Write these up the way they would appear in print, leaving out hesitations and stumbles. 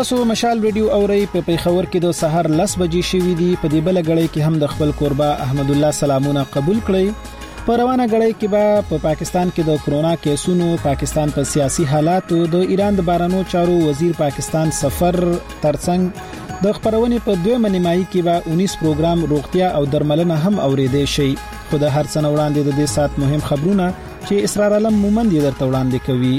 تاسو مشال ریډیو اورئ په پیښور کې د سحر 10 بجې شوې دي. په دې بل غړې کې هم د خپل قربا احمد الله سلامونه قبول کړئ. په روانه غړې کې به په پاکستان کې د کرونا کیسونو، پاکستان په سیاسي حالاتو، د ایران د بارانو چارو وزیر پاکستان سفر ترڅنګ د خبرونې په دویمه نیمایي کې به 19 پروګرام روغتیا او درملنه هم اوریدې شي. خو د هر څه وړاندې د دې سات مهم خبرونه چې اسرار علم مومند یې درته وړاندې کوي.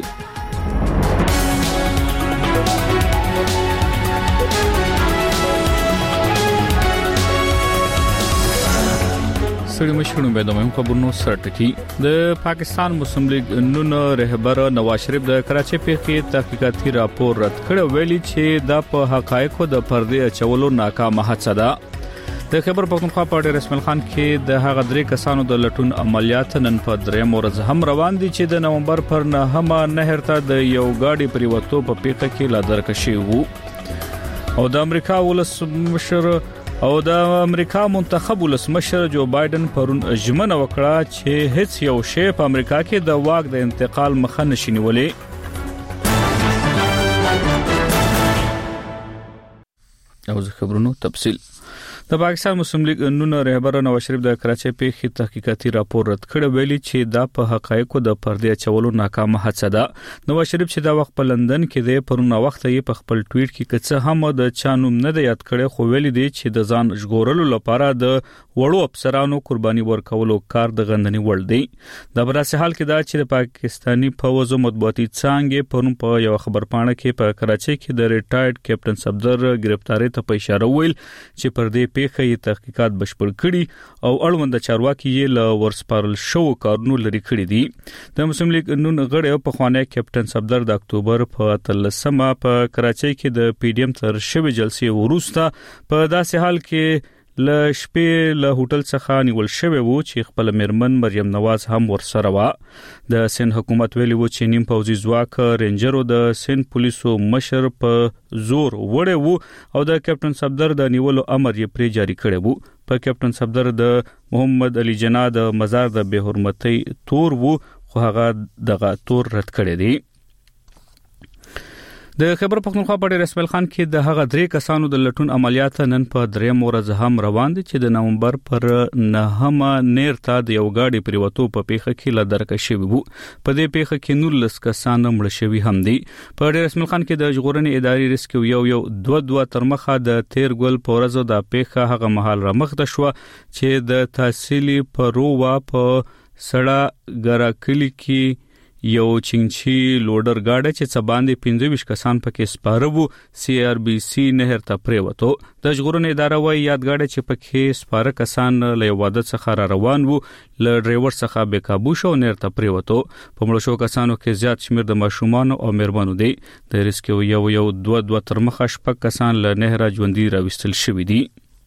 سړي مشرونو به د مهم خبرونو سرټکی. د پاکستان مسلم لیگ نون رهبر نواز شریف د کراچۍ پیښې تحقیقاتي راپور رد کړ، ویلي چې دا په حقایقو د پردې اچولو ناکامه هڅه ده. د خیبر پختونخوا په ډېر اسماعیل خان کې د هغه درې کسانو د لټون عملیات نن په درېم ورځ هم روان دي چې د نومبر پر 9 نهر ته د یو گاډي پریوتو په پیښه کې لا درکشي وو. او د امریکا ولسمشر او د امریکا منتخب ولسمشر جو بایدن پرون ژمنه وکړه چې هیڅ یو شی په امریکا کې د واک د انتقال مخه نشي نیولای. او خبرونو تفصیل. د پاکستان مسلم لیگ نون رهبر نواز شریف د کراچۍ پیښې تحقیقاتي راپور رد کړ، ویلي چې دا په حقایقو د پردې اچولو ناکامه هڅه ده. نواز شریف چې دا وخت په لندن کې دی، پرونه وخت یې په خپل ټویټ کې کڅ هم د چانوم نه دی یاد کړی، خو ویلي دی چې د ځان ژغورلو لپاره د وړو افسرانو قرباني ورکولو کار د غندنې وړ دی. د براسه حال کې دا چې د پاکستاني فوج مطبوعاتي څانګې پرون په یو خبرپاڼه کې په کراچۍ کې د ریټایرډ کیپټن صفدر گرفتاری ته په اشاره ویل چې پر دې پیښې تحقیقات بشپړ کړي او اړوند چارواکي یې له ورسپارل شو کارونو لري کړي دي. د مسلم لیگ نون غړي په خوانه کیپټن صفدر د اکتوبر په 13 په کراچۍ کې د پی ډی ایم تر شوی جلسې وروسته په داسې حال کې ل شپې له هوټل څخه نیول شوی وو چې خپل میرمن مریم نواز هم ورسره و. د سند حکومت ویلي وو چې نیم پوځي ځواک رینجرو د سند پولیسو مشر په زور وړي وو او د کیپټن صفدر د نیولو امر یې پرې جاری کړی وو. په کیپټن صفدر د محمد علي جناح د مزار د بے حرمتۍ تور وو، خو هغه دغه تور رد کړی دی. د خیبر پختونخوا په ډېر اسماعیل خان کې د هغه درې کسانو د لټون عملیات نن په درېم ورځ هم روان دي چې د نومبر پر 9 نهر ته د یو گاډي پریوتو په پیښه کې لا درکشي وو. په دې پیښه کې 19 کسان مړ شوي هم دي. په ډېر اسماعیل خان کې د ژغورنې ادارې ریسکیو یو 2 تر مخه د تیر ګل په ورځ د پیښه هغه مهال را مخ ته شو چې د تحصیلي پروا په سړه ګراکلی کې یو چنچي لوډر گاډه چې څه باندې 25 کسان پکې سپاره وو سی آر بی سی نهر ته پریوتو. د ژغورنې اداره وايي یاد گاډه چې پکې سپاره کسان له واده څخه را روان وو، له ډرایور څخه بے قابو شو نهر ته پریوتو. په مړو شو کسانو کې زیات شمیر د ماشومان او میرمنو دي. د ریسکیو یو 2 تر مخه شپږ کسان له نهر ژوندۍ راوستل شوي دي.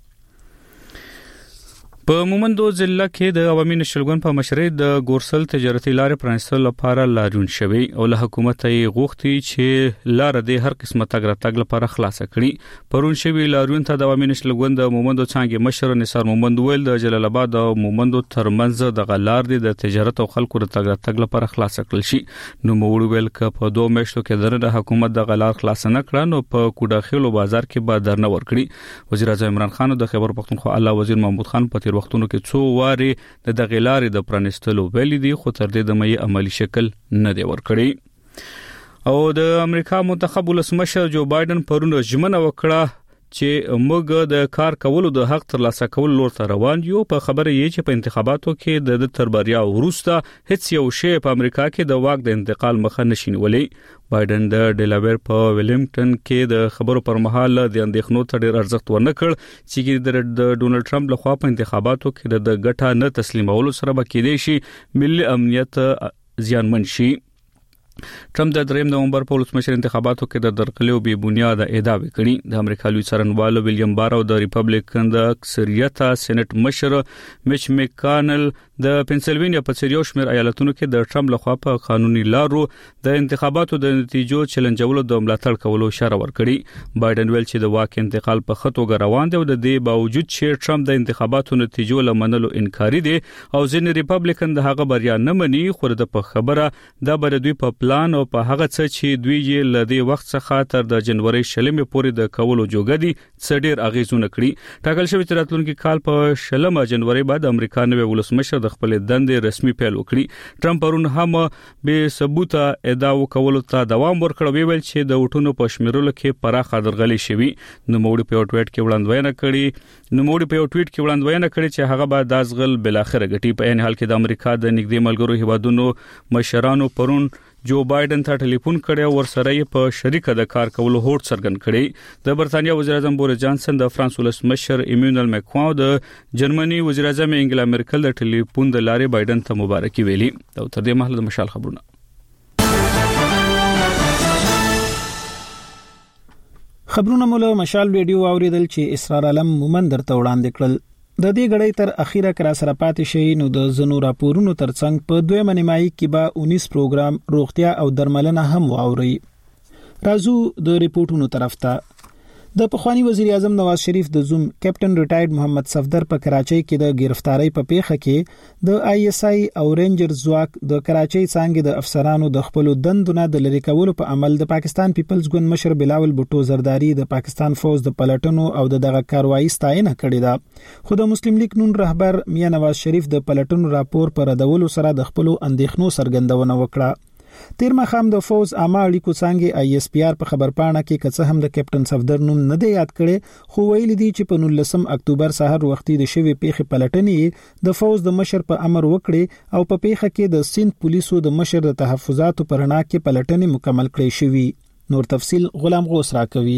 په مومندو ضلع کې د عوامي نشلګون په مشرۍ د ګورسل تجارتي لارې پرانستلو لپاره لاریون شوی او له حکومت یې غوښتي چې لار د هر قسمه تګ راتګ لپاره خلاص کړي. پرون شوی لاریون ته د عوامي نشلګون د مومندو څنګه مشر نثار مومند ویل د جلال آباد او مومندو ترمنځ د غلار د تجارت او خلکو د تګ راتګ لپاره خلاص کړل شي. نو موړ ویل ک په 2 میاشتو کې د حکومت د غلار خلاص نه کړه نو په کوډاخیلو بازار کې به درنه ورکړي. وزیر اعظم عمران خان د خیبر پختونخوا اعلی وزیر محمود خان په وختونو کې څو واري د دغه لارې د پرانستلو ویلي دي، خو تر دې د مې عملی شکل نه دی ورکړی. او د امریکا منتخب ولسمشر جو بایدن پرون ژمنه وکړه چې موږ د کار کولو د حق ترلاسه کول لور ته روان یو. په خبره یې چې په انتخاباتو کې د تربریا وروسته هیڅ یو شی په امریکا کې د واک د انتقال مخه نشي نیولای. بایدن د ډیلاویر په ویلمټن کې د خبرو پر مهال د اندېښنو ته ډېر ارزښت ورنکړ چې د ډونلډ ټرمپ لخوا په انتخاباتو کې د ګټه نه تسلیمولو سره به کېدای شي ملي امنیت زیانمن شي. ټرمپ د 3 نومبر په ولسمشر انتخاباتو کې د درغلیو بې بنیاده ادعا وکړي. د امریکا لوی څارنوال ویلیام بار او د ریپبلیکن د اکثریت سېنات مشر میچ میکانل د پنسلوانیا په څیر یو شمېر ایالتونو کې د ټرمپ لخوا په قانوني لارو د انتخاباتو د نتیجو چیلنجولو د ملاتړ کولو اشاره ورکړي. بایدن ویل چې د واک انتقال په خطوګه روان دی او د دې باوجود چې ټرمپ د انتخاباتو نتیجو لمنلو انکاري دي او ځینې ریپبلیکن د هغه بریا نه مني، خو د په خبره دا بر دوی په پلان او په هغه څه چې دوی یې لدې وخت څخه تر د جنوري شلمې پورې د کولو جوګدي څ ډیر اغیزونه کړی. ټاکل شوی چې راتلونکي کال په شلمه جنوري بعد امریکا نوې ولسمشر د خپل دندې رسمي پیل وکړي. ټرمپ پرون هم به ثبوت ادعا وکولو ته دوام ورکړ، ویل چې د وټونو په شمیرلو کې پراخه درغلي شوی. نو موږ په ټویټ کې وړاندوینه کړي چې هغه به داسغل بل اخر غټي. په ان حال کې د امریکا د نږدې ملګرو هیوادونو مشرانو پرون جو بایدن ته ټلیفون کړی او ورسره یې په شریکه د کار کولو هوډ څرګند کړی. د برتانیا وزیر اعظم بوریس جانسن، د فرانس ولسمشر ایمانوئل ماکرون او د جرمني وزیر اعظم انګلا مرکل د ټلیفون د لارې بایدن ته مبارکي ویلي. او تر دې مهاله د مشال خبرونه. خبرونه مولا مشال ویډیو اوریدل چې اسرار علم مومن درته وړاندې کړل. د دې غړې تر اخیره کرا سره پاتې شي. نو د زنو راپورونو ترڅنګ په دوه منیمای کې به 19 پروګرام روغتیا او درملنه هم واوري. راځو د ریپورتونو طرف ته. د پخوانی وزیر اعظم نواز شریف د زوم کیپټن ریټایرډ محمد صفدر په کراچۍ کې د گرفتاری په پیښه کې د آی اس آی او رینجر ځواک د کراچۍ څنګه د افسرانو د خپل دندونه د لری کولو په عمل د پاکستان پیپلز ګوند مشر بلاول بوټو زرداری د پاکستان فوج د پلټنو او دغه کاروایی ستاینه کړې ده. خو د مسلم لیگ نون رهبر میا نواز شریف د پلټنو راپور پر ردولو سره د خپل اندېښنو څرګندونه وکړه. تیر مخام د فوز عامه اړیکو څنګه آی اس پی آر په خبرپاڼه کې کڅ هم د کیپټن صفدر نوم نه دی یاد کړي، خو ویل دي چې په 19 اکتوبر سحر وختي د شوی پیښه پلټنې د فوز د مشر په امر وکړي او په پیښه کې د سند پولیسو د مشر د تحفظاتو پرنا کې پلټنې مکمل کړې شوی. نور تفصيل غلام غوث راکوي.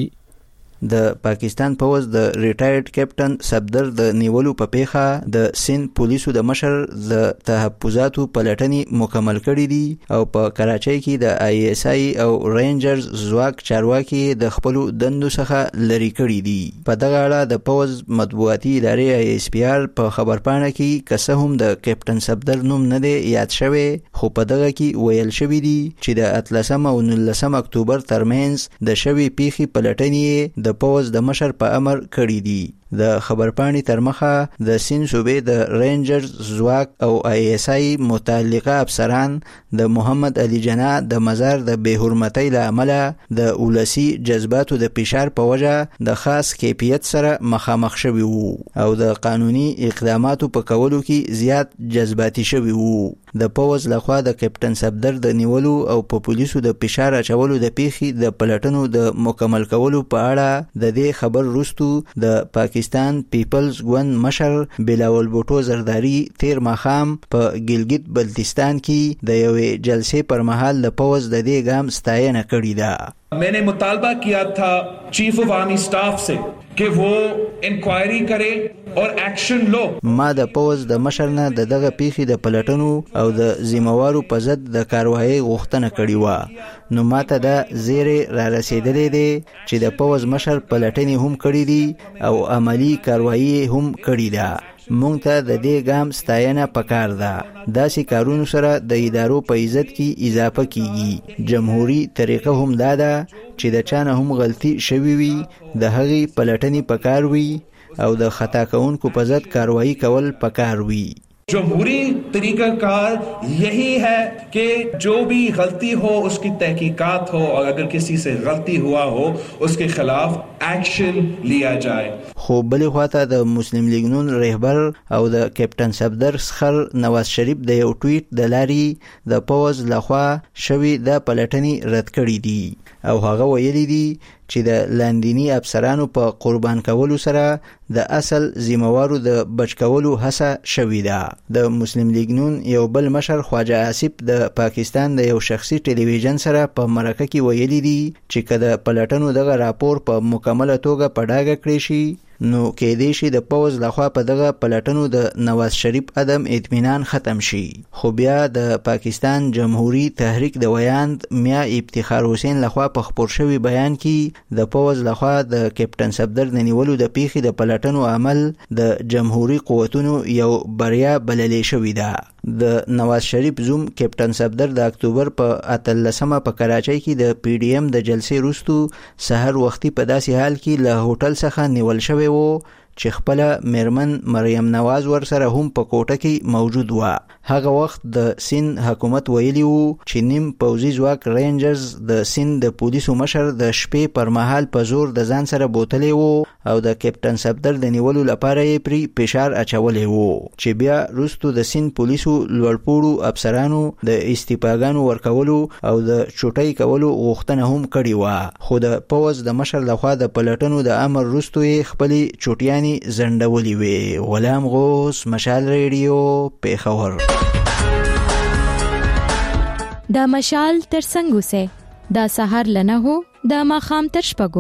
د پاکستان پوز د ریټایرډ کیپټن صفدر د نیولو په پیښه د سند پولیسو د مشر د تحفظاتو پلټنې مکمل کړې دي او په کراچۍ کې د آی اس آی او رینجرز ځواک چارواکي د خپل دندو څخه لری کړې دي. په دغه اړه د پوز مطبوعاتي ادارې آی اس پی آر په خبرپاڼه کې کسه هم د کیپټن صفدر نوم نه دی یاد شوی، خو په دغه کې ویل شوی دی چې د 13 او 19 اکتوبر ترمنځ د شوی پیښې پلټنې د پوز د مشر په امر کړی دي. د خبرپاڼې تر مخه د سین صوبې د رینجرز ځواک او آی اس آی متعلقه افسران د محمد علي جناح د مزار د بے حرمتۍ له امله د ولسی جذباتو د فشار په وجه د خاص کیفیت سره مخامخ شوي وو او د قانوني اقداماتو په کولو کې زیات جذباتي شوي وو. د پوز لخوا د کیپټن صفدر د نیولو او په پولیسو د فشار اچولو د پیښې د پلټنو د مکمل کولو په اړه د دې خبر وروسته د پاکستان پیپلز ګوند مشر بلاول بوټو زرداری تیر ماخام په ګلګت بلتستان کې د یوې جلسې پر مهال د پوز د دې ګام ستاینه کړې ده. मैंने मुतालबा किया था चीफ ऑफ आर्मी स्टाफ से कि वो इंक्वायरी करे और एक्शन लो. ما د پوز د مشر نه دغه پیښې د پلټنو او د ذمہوارو په ضد د کاروایی غوښتنه کړې و. نو ماته د زیره را رسیدلې دي چې د پوز مشر پلټنې هم کړې دي او عملی کاروایی هم کړې ده. مونږ ته د دې ګام ستاینه پکار ده. داسې کارونو سره د ادارو په عزت کې اضافه کیږي. جمهوریت طریقه هم دا ده چې د چانه هم غلطي شوي وي د هغې پلټنې پکار وي او د خطا کوونکو په ضد کاروایی کول پکار وي. जमहूरी तरीका कार यही है कि जो भी गलती हो उसकी तहकीकात हो और अगर किसी से गलती हुआ हो उसके खिलाफ एक्शन लिया जाए. خو بلې خواته د مسلم لیگ نون رهبر او د کیپټن صفدر سخر نواز شریف د یو ټویټ د لارې د پوز لخوا شوی د پلټنې رد کړی دي او هغه ویلي دي چې د لاندینی افسرانو په قربان کولو سره د اصل ذمہوارو د بچ کولو هڅه شوې ده. د مسلم لیگ نون یو بل مشر خواجه آصف د پاکستان د یو شخصي ټلویزیون سره په مرکه کې ویلي دي چې کله پلټنو دغه راپور په مکمله توګه په ډاګه کړی شي نو کېدای شي د پوز لخوا په دغه پلټنو د نواز شریف عدم اطمینان ختم شي. خو بیا د پاکستان جمهوریت تحریک د ویاند میا افتخار حسین لخوا په خبر شوی بیان کې د پوز لخوا د کیپټن صفدر د نیولو د پیښې د پلټنو عمل د جمهوریت قوتونو یو بریا بللې شوې ده. د نواز شریف زوم کیپټن صفدر د اکتوبر په 18 په کراچۍ کې د پی ډی ایم د جلسې وروسته سحر وختي په داسې حال کې له هوټل څخه نیول شوی وو چې خپل میرمن مریم نواز ورسره هم په کوټه کې موجود و. هغه وخت د سند حکومت ویلی وو چې نیم پوځي ځواک رینجرز د سند د پولیسو مشر د شپې پر مهال په زور د ځان سره بوتلې وو او د کیپټن صفدر د نیولو لپاره یې پری فشار اچولې وو چې بیا وروسته د سند پولیسو لوړپوړو افسرانو د استعفاګانو ورکولو او د چوټۍ کولو غوښتنه هم کړې و. خو د پوز د مشر لخوا د پلټنو د امر وروسته یې خپل چوټیانې زندولي وي. غلام غوث، مشال ریډیو، پیښور. دا مشال تر څنګه سه دا سحر لنه هو دا ماخام تر شپګو.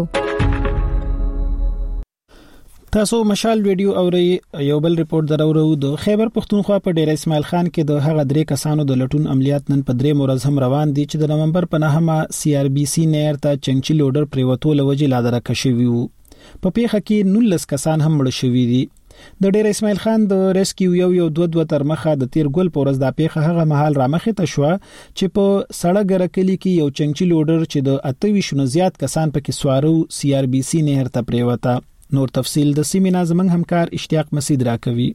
تاسو مشال ویډیو اوري. یو بل ریپورت درورو د خیبر پختونخوا په ډیر اسماعیل خان کې د هغه درې کسانو د لټون عملیات نن په درې ورځ هم روان دي چې د نومبر په 9 سی آر بي سي نیر ته چنچي لوډر پریوتو لوجي لادره کشوي وو. په پیښه کې 19 کسان هم مړ شوي دي. د ډیر اسماعیل خان د ریسکیو یو دوه تر مخه د تیر ګل پورز د پیښه هغه محل رامخه ته شو چې په سړګره کلی کې یو چنچي لوډر چې د 28 زیات کسان پکې سوارو سی آر بي سي نهر ته پریوته. نور تفصیل د سیمه نازمن همکار اشتیاق مسعود راکوي.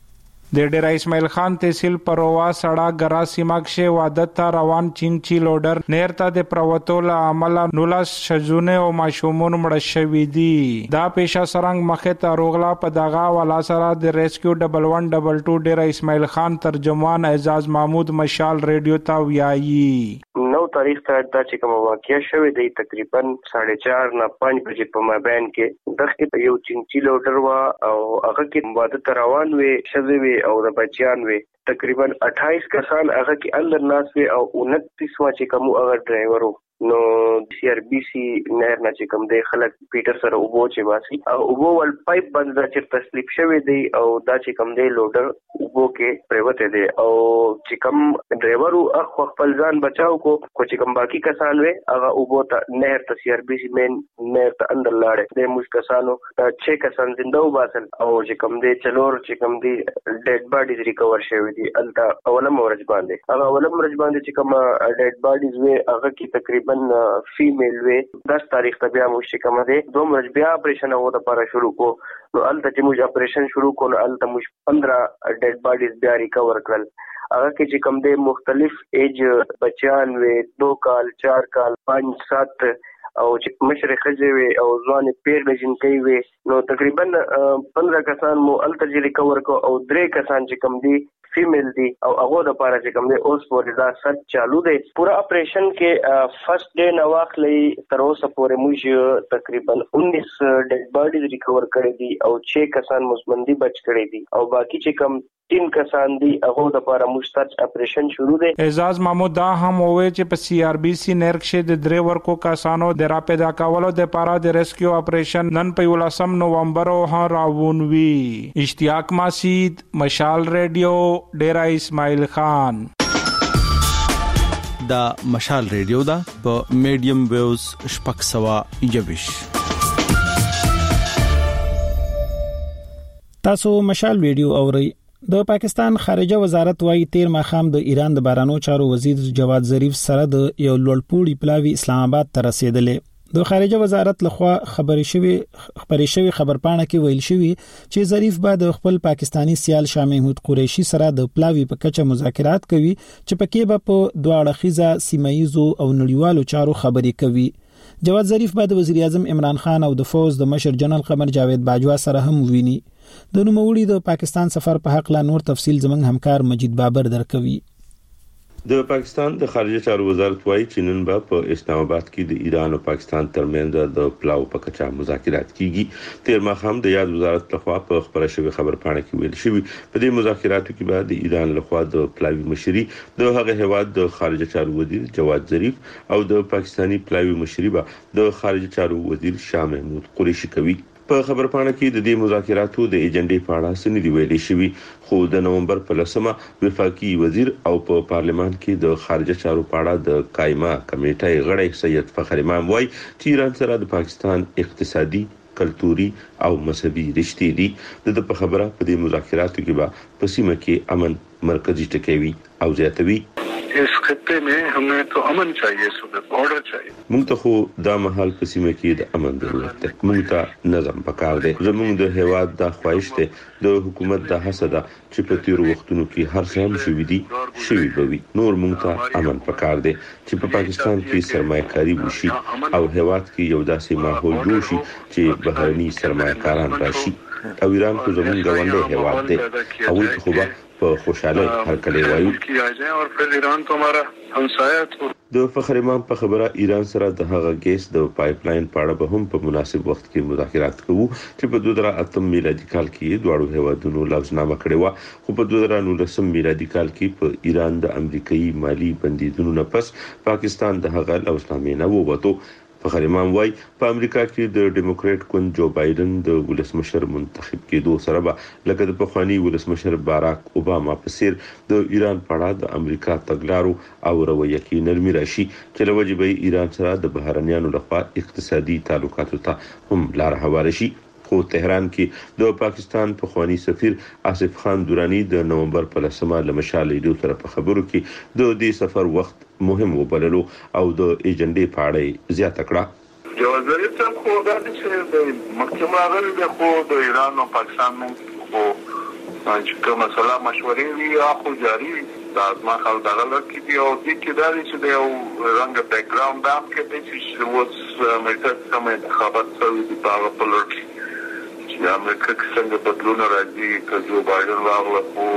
د ډیر اسماعیل خان تحصیل پروا سړا غرا سیماکشه وادت روان چینچی لوډر نهر ته د پروتول عمل نولاس شجونه او ماشومون مړ شوی دي. دا پیښه سرنګ مخه ته روغلا په دغه ولا سره د ریسکیو 1122 ډیر اسماعیل خان ترجمان اعزاز محمود مشال ریډیو ته ویایي. 9 تاریخ ته دا چې کوم واقعیا شوه دی تقریبا 4:30 نه 5 بجې په مابین کې دغه یو چینچی لوډر وا او هغه کې وادت روان وي شوی او د بچیان وي تقریبا 28 کسان هغه کې اندر ناس وي او 29 وا چې کوم هغه ډرایور نو سی آر بي سي نهر نه چې کوم دی خلک پیټر سره وبو چې واسي او وبو ول پایپ باندې دا چې تسلیب شوی دی او دا چې کوم دی لوډر وبو کې پریوته دی او چې کوم ډرایور او خپل ځان بچاو کو چې کوم باقی کسان وي هغه وبو ته نهر ته سی آر بي سي مین نهر ته اندر لاړ د موږ کسانو 6 کسان زنده وباسل او چې کوم دی چلور چې کوم دی ډیډ باډیز ریکور شوی دی الته اولم ورځ باندې هغه اولم ورځ باندې چې کوم ډیډ باډیز وي هغه کې تقریبا فیمیل وی 10 تاریخ ته بیا موږ چې کوم دی دوه ورځې بیا اپریشن او د لپاره شروع کو نو الته چې موږ اپریشن شروع کو نو الته موږ 15 ډیډ باډیز بیا ریکور کړل. هغه کې چې کوم دی مختلف ایج بچیان وی 2 کال 4 کال 5 7 او چې مشر خځې وي او ځوان پیر بجن کوي وي نو تقریبا 15 کسان مو الته ریکور کو او 3 کسان چې کوم دی فیمیل دی او هغه د پاره چې کوم دی اوس پورې دا سر چالو دی. پورا اپریشن کې فرست ډے نو واخلې تر اوسه پورې موږ تقریبا 19 ډیډ باډیز ریکور کړې دي او 6 کسان مزمندي بچ کړې دي او باقی چې کوم 3 کسان دي هغه د لپاره مشترک اپریشن شروع دی. اعزاز محمود دا هم وې چې په سی آر بي سي نرک شه د درې ورکو کسانو د را پیدا کولو د لپاره د ریسکیو اپریشن نن په 18 نومبر او راوون وی. اشتیاق مسعود مشال ریډیو ډیرا اسماعیل خان. دا مشال ریډیو دا په میډیم ویوز شپږ سوا یوش. تاسو مشال ریډیو اورئ. د پاکستان خارجه وزارت وايي تیر ماخام د ایران د بارانو چارو وزیر جواد ظریف سره د یو لوړپوړي پلاوی اسلام آباد ته رسیدلې. د خارجه وزارت لخوا خبري شوی خبرپاڼه کې ویل شوی چې ظریف بعد خپل پاکستانی سیال شاه محمود قریشي سره د پلاوی په کچه مذاکرات کوي چې پکې به په دوه اړخیزه سیمایي او نړیوالو چارو خبرې کوي. جواد ظریف بعد وزیر اعظم عمران خان او د فوز د مشر جنرال قمر جاوید باجوا سره هم ویني. د نوموړي د پاکستان سفر په حق لا نور تفصیل زمنګ همکار مجید بابر درکوي. د پاکستان د خارجه چارو وزارت وايي چې نن په اسلام آباد کې د ایران او پاکستان ترمنځ د پلاو په کچه مذاکرات کیږي. تیر ماخام د یاد وزارت لخوا په خبره شوی خبرپاڼه کې ویل شوی په دې مذاکراتو کې بعد د ایران لخوا د پلاوی مشري د هغه هواد د خارجه چارو وزیر جواد ظریف او د پاکستانی پلاوی مشري د خارجه چارو وزیر شاه محمود قریشي کوي. په خبرپاڼه کې د دې مذاکراتو د ایجنډې په اړه سندې ویلې شوې، خو د نومبر په 10 وفاقي وزیر او په پارلمان کې د خارجه چارو په اړه د قائمه کمیټې غړی سید فخر امام وایي چې ایران سره د پاکستان اقتصادي، کلتوري او مذهبي رشتې دي. د په خبره په دې مذاکراتو کې به په سیمه کې امن مرکزی ټکی وي او زیاتوي. इस खत्ते में हमें तो अमन चाहिए, सुबह ऑर्डर चाहिए. موږ ته خو دا مهال په سیمه کې د امن ضرورت ده. موږ ته نظم پکار دی. زموږ د هیواد د خواهش ته د حکومت د حسد چې په تیر وختونو کې هر څه هم شوي دي شوي بوي. نور موږ ته امن پکار دی چې په پاکستان کې سرمایه‌کاري وشي او هیواد کې یو داسې ماحول جوړ شي چې بهرني سرمایه‌کاران راشي. او ایران خو زموږ ګاونډی هیواد دی. هغوی ته خو به په خوشاله هر کله وایو. د فخر امام په خبره ایران سره د هغه ګیس د پایپ لاین په اړه به هم په مناسب وخت کې مذاکرات کوو چې په 2008 میلادي کال کې دواړو هیوادونو لفظنامه کړې و، خو په 2019 میلادي کال کې په ایران د امریکایي مالی بندیزونو نه پس پاکستان د هغه لفظنامې نه ووتو. فخر امام وای په امریکا کې د ډیموکریټ ګوند جو بایدن د ولسمشر منتخب کېدو سره به لکه د پخوانی ولسمشر باراک اوباما په څیر د ایران په اړه د امریکا تګلارو او رویه کې نرمي راشي چې لوجه به ایران سره د بهرنیانو لخوا اقتصادي تعلقاتو ته هم لار هواره شي. خو تهران کې د پاکستان پخوانی سفیر آصف خان دورانی د نومبر په 10 لمشال لیدو سره په خبرو کې د دې سفر وخت مهم وبللو او د ایجنډې په اړه زیاته کړه. جوازري څخه خو دا چې د محکمه غوښتل د خو د ایران او پاکستان خو چې مسله مشورې وی اخو جاری دا ما خل دغه لکه دی او د کې دا چې د یو رنګ بیک ګراوند دام کې د چې وڅ امریکا سمه انتخابات سوي د پاغه په لور چې امریکا څنګه بدلون راځي که جو بایدن راغله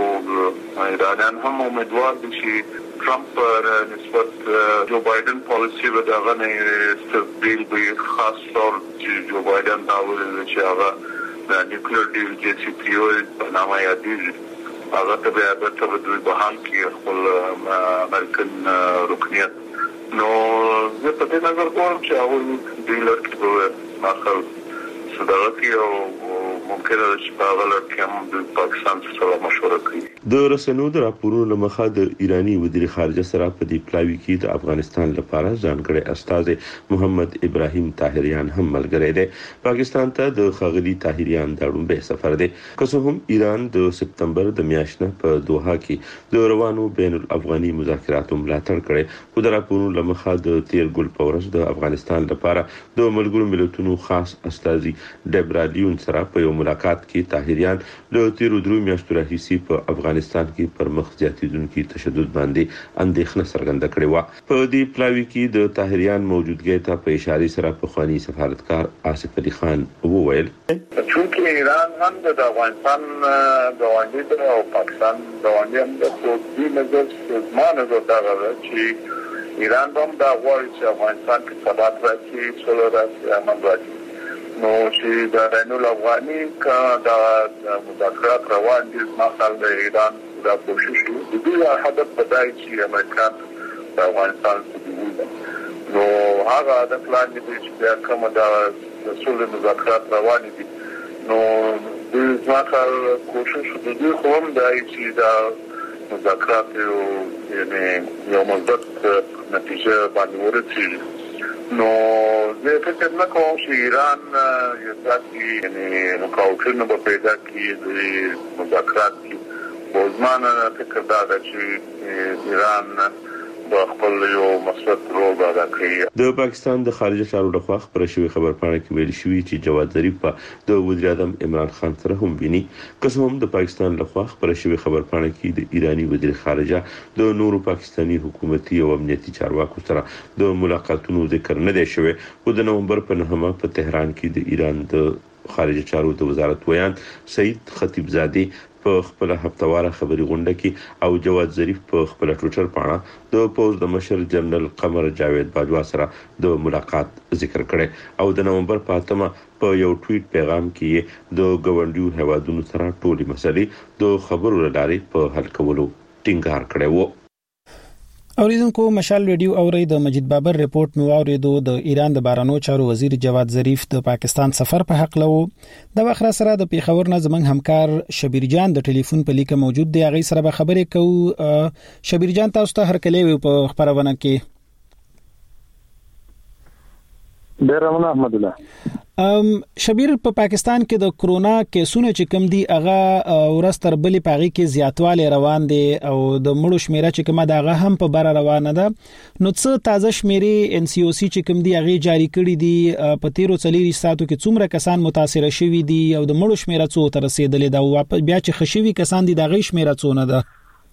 او ایرانیان هم امیدوار دي چې ټرمپ نسبت جو بایدن پالیسی به دغه نه استقبال به خاص طور چې جو بایدن دا ویل چې هغه د نیوکلیر ډیل جی سی پی او په نامه یادېږي هغه ته بیا د تبدیل بحال کې خپل امریکن رکنیت. نو زه په دې نظر کوم چې هغه ډیلر کې به ماخذ صداقتي او ممکن ده چې په هغه لړ کې هم د پاکستان سره مشوره کوي. د رسنیو د راپورونو له مخه د ایرانی وزیر خارجه سره په دې پلاوي کې د افغانستان لپاره ځانګړی استاذ محمد ابراهیم طاهریان هم ملګری دی. پاکستان ته د خغلی طاهریان د لومړي سفر دی. که څه هم ایران د سپتمبر د میاشتې په دوحه کې د روانو بین الافغاني مذاکراتو ملاتړ کړي، خو د راپورونو له مخه د تیر ګل پورس د افغانستان لپاره د ملګرو ملتونو خاص استاذ ډبرالیون سره په یو ملاقات کې طاهریان له تیرو درو میاشتو راهیسې په افغانستان کې پر مخ زیاتېدونکي تشدد باندې اندېښنه څرګنده کړې و. په دې پلاوي کې د طاهریان موجودګۍ ته په اشاره سره پخوانی سفارتکار آصف علي خان وویل چې ایران هم د افغانستان ګاونډي او پاکستان ګاونډي هم د خپل نظر زمانه غوښتل چې ایران هم دا غواړي چې افغانستان کې ثبات راځي، سوله راځي، امن راځي. نو چې د بین الافغاني کا د مذاکرات روان دي مثلا د ایران د کوشش د دې هدف بدای چې امریکا د افغانستان څخه نو هغه د پلان دي چې کوم د سولې مذاکرات روان دي. نو د ځکه کوشش د دې کوم دای چې د مذاکرات یو مثبت نتیجه باندې ورسیږي. نو زه فکر نه کوم چې ایران یو ځکه یعنی رکاوټونه به پیدا کړي د مذاکرات کې. بوزمانه فکر دا چې ایران د خپل یو مثبت رول ادا کوي. د پاکستان د خارجه چارو لخوا خبره شوی خبرپاڼه کې ویل شوی چې جواد ظریف د وزیر اعظم عمران خان سره هم ویني. قسم د پاکستان لخوا خبره شوی خبرپاڼه کې د ایرانی وزیر خارجه د نورو پاکستانی حکومتي او امنیتي چارواکو سره د ملاقاتونو ذکر نه دی شوی. خو د نومبر په 9 په تهران کې د ایران د خارجه چارو د وزارت ویان سید خطیبزادی په خپل هفتواره خبري غونډه کې او جواد ظریف په خپل ټویټر باندې د پوز د مشر جنرال قمر جاوید باجوا سره د ملاقات ذکر کړي او د نومبر په 8 په یو ټویټ پیغام کې د ګوندیو هوادونو سره ټولي مسلې د خبرو لارې په حل کولو ټینګار کړی وو. اوریدونکو مشال ریډیو اورید د مجید بابر ریپورت مو اوریدو د ایران د بارانو چارو وزیر جواد ظریف د پاکستان سفر په حق لو د وخت سره د پیښور نه زمنګ همکار شبیر جان د ټلیفون په لیکه موجود دی هغه سره به خبرې کوو. شبیر جان تاسو ته هر کله په خبرونه کې ډیرمن احمد الله. شبیر په پاکستان کې د کرونا کیسونو چې کم دي هغه ورستر بلی پاغي کې زیاتواله روان دي او د مړو شمیره چې کومه دغه هم په بار روانه ده. نو څه تازه شمیره ان سی او سی چې کوم دي هغه جاری کړي دي په 13 ساعتو کې څومره کسان متاثر شوي دي او د مړو شمیره څو تر رسیدلې ده او بیا چې خشوي کسان دي دغه شمیره څونه ده؟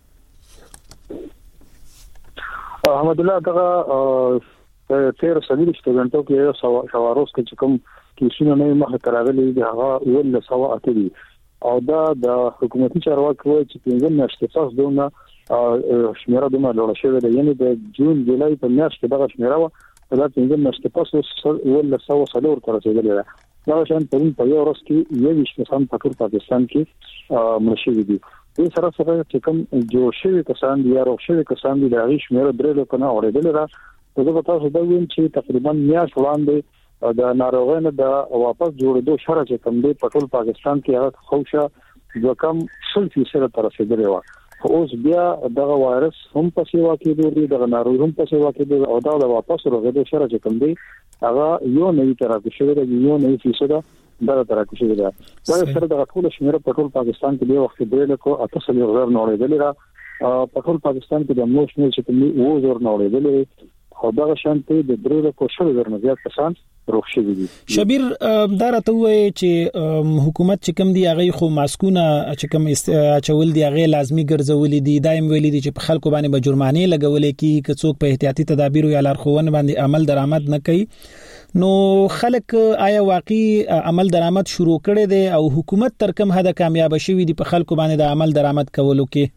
احمد الله دغه 13 غنټو کې شواروس کې کوم کیسونه نه مخه تراغلي دي هغه ول سوا اتري او دا د حکومتي چارواکو چې څنګه نشټاس دونه شمیره دونه لوړ شوې ده یعنی د جون جولای په میاشت کې دغه شمیره و دا څنګه نشټاس ول سوا سلور تر رسیدلې ده. دا شان په یو ورځ کې یو کسان په ټول پاکستان کې مرشد دي. د سره سره چې کوم جوړ شوی کسان دي یا روغ شوی کسان دي د هغه شمیره درې لکه اورېدل را زه به تاسو دا ویم چې تقریبا میاشت وړاندې د ناروغانو د واپس جوړېدو شرط چې کوم دی په ټول پاکستان کې هغه خوشا د کم 100% تر رسیدلی و. اوس بیا دغه وایرس هم په سیوا کې دی د ناروغ هم په سیوا کې دی او دا د واپس ورغېدو شرط چې کوم دی هغه یو نوی طرف شوی دی یو نوی فیصد دا طرف شوی دی. دا سره د ټول شمیره په ټول پاکستان کې دی وخت دی لکه 80,000 نوړېدل را په ټول پاکستان کې د موږ شمیر چې کوم دی 2000 نوړېدل او دا شانته د درې کو شل درنه زیات کسان روغ شوي دي. شبیر دا راته وایي چې حکومت چې کوم دی هغه خو ماسکونه چې کوم چول دی هغه لازمی ګرځولې دي دایم ویلي دي چې په خلکو باندې به جرمانه لګولې کی که څوک په احتیاطي تدابیر یا لارښوونه باندې عمل درآمد نه کوي. نو خلک آیا واقعي عمل درآمد شروع کړي دي او حکومت تر کوم حد کامیاب شوي دي په خلکو باندې د عمل درآمد کولو کې؟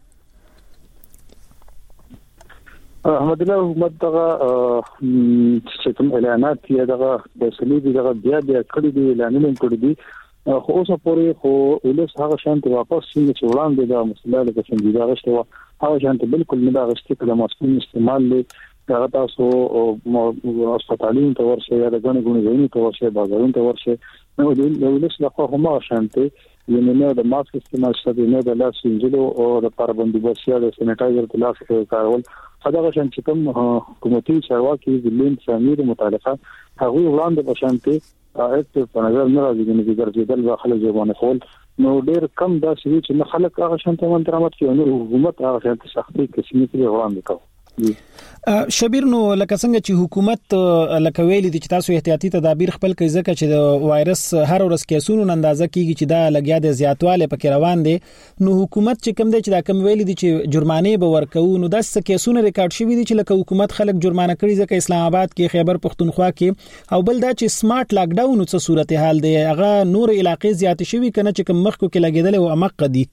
احمد الله حکومت دغه چې کوم اعلانات یې دغه د سلیبي دغه بیا کړی دي اعلانونه کړی دي خو اوسه پورې خو ولس هغه شانت واپس چې وړاندې د مسله له څنګه دا غشته هغه شانت بالکل نه دا غشته کله ماسکون استعمال لري هغه تاسو هسپتالونو ته ورشي یا د غنغونو ځایونو ته ورشي بازارونو ته ورشي نو د ولس لخوا هم شانت یعنی نه د ماسک استعمال شته نه د لاس وینځلو او د پربندي بسیا د سینټایزر د لاس کارول خدای شان چې کوم حکومتي چارواکي د لین سمیر متعلقه هغه وړاندې بشانته اکټ په نظر نه راځي چې ګرځیدل داخله ځوانه خول نو ډېر کم دا شي چې خلک هغه شانته منترمت کوي نو حکومت هغه شانته سختي کسمي کې وړاندې کوي. شبیر نو لکه څنګه چې حکومت لکه ویلي دي چې تاسو احتیاطي تدابیر خپل کوي ځکه چې د وایرس هر ورځ کیسونو اندازه کیږي چې دا لګیا د زیاتواله پکې روان دي نو حکومت چې کوم دی چې دا کوم ویلي دي چې جرمانه به ورکوي نو دا څه کیسونه ریکارډ شوي دي چې لکه حکومت خلک جرمانه کړي ځکه اسلام آباد کې خیبر پختونخوا کې او بل دا چې سمارټ لاک ډاون څه صورتحال دی هغه نور علاقې زیات شوي کنه چې کوم مخکو کې لګیدل او امق دي.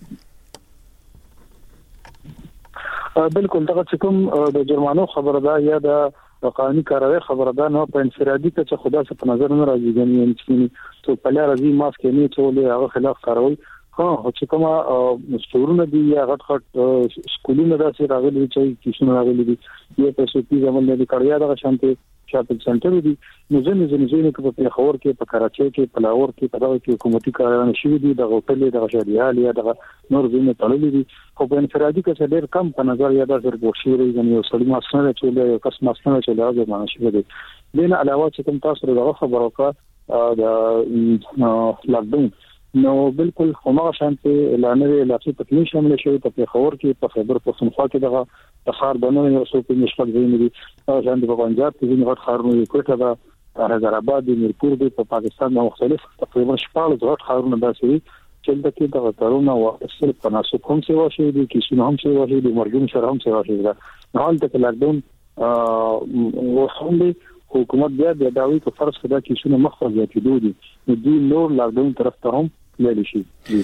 بالکل دا چې کوم د جرمانو خبره ده یا د قانوني کاروي خبره ده نو په انفرادي کې چې خدا څخه په نظر نه راځي یعنی چې ته په لاره راځي ماسک نه چولې هغه خلاف کارول چې کومه مستورونه دي یا غټ سکولونه داسې راغلي چې کیسونه راغلي دي یا په سپي زمون د کاریا د شانتي شاپینګ سنټر دي نو ځنې په خبر کې په کراچي کې په لاهور کې په دغه کې حکومتي کارونه شوي دي د هوټل د شهريال یا د نور ځینې تړلې دي خو په انفرادي کې ډېر کم په نظر یا د ورپورټ شوی دی یو سړی ماسنه چې یو کس ماسنه چې لازم معنی شوی دی دین علاوه چې کوم تاسو دغه خبرو کا د لاک ډاون نو بالکل همغه شانتي اعلانوي علاقې په کې شامل شوی په خبر کې په خبر پښتونخوا کې دغه خار بنوي او څو په مشفق ځای دي او ځان په پنجاب کې ځینې غټ خارونه کوټه ده حیدرآباد د میرپور د پاکستان مختلف تقریبا 14 غټ خارونه داسې چې د کې د کرونا او اصل په ناسوب هم سیوا شي دي کیسونه هم سیوا شي دي مرګون شر هم سیوا شي دا حال ته لاک ډاون او هم حکومت بیا د داوی په فرض کړه کیسونه مخه زیاتې دي نو دوی نور لاک ډاون طرف ته هم لری شي.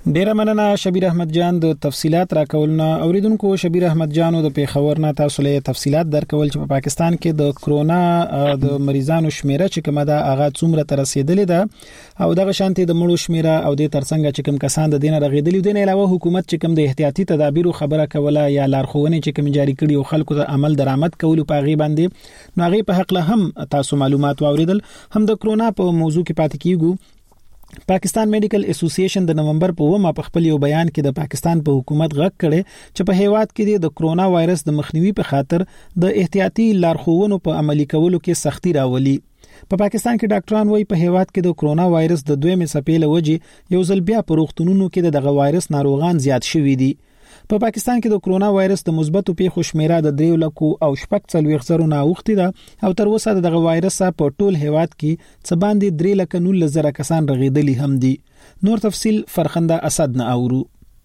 ډیر مننه شبیر احمد جان د تفصيلات راکولنا. اوریدونکو شبیر احمد جانو د پیښور نه تاسو له تفصيلات درکول چې په پاکستان کې د کرونا د مریضانو شمیره چې کومه ده هغه څومره تر رسیدلې ده او دغه شانتي د مړو شمیره او د ترڅنګ چې کوم کسان د دینه رغیدلی دي نه علاوه حکومت چې کوم د احتیاطي تدابیر خبره کوله یا لارښوونې چې کوم جاری کړي او خلکو ته عمل درآمد کول په غي باندې نو هغه په حق له هم تاسو معلومات واوریدل. هم د کرونا په موضوع کې پاتې کیږو. پاکستان میډیکل اسوسییشن د نومبر په 9 په خپل یو بیان کې د پاکستان په حکومت غږ کړي چې په هیواد کې د کرونا وایرس د مخنیوي په خاطر د احتیاطي لارښوونو په عملي کولو کې سختي راولي. په پاکستان کې ډاکټران وایي په هیواد کې د کرونا وایرس د دویمې څپې له وجې یو ځل بیا په روغتونونو کې دغه وایرس ناروغان زیات شوي دي. په پاکستان کې د کرونا وایرس د مثبتو پیښو شمیره د 3,40,000 نه اوختي ده او تر اوسه دغه وایرس په ټول هیواد کې څه باندې 3,19,000 کسان رغیدلي هم دي. نور تفصيل فرخنده اسد نه اورو.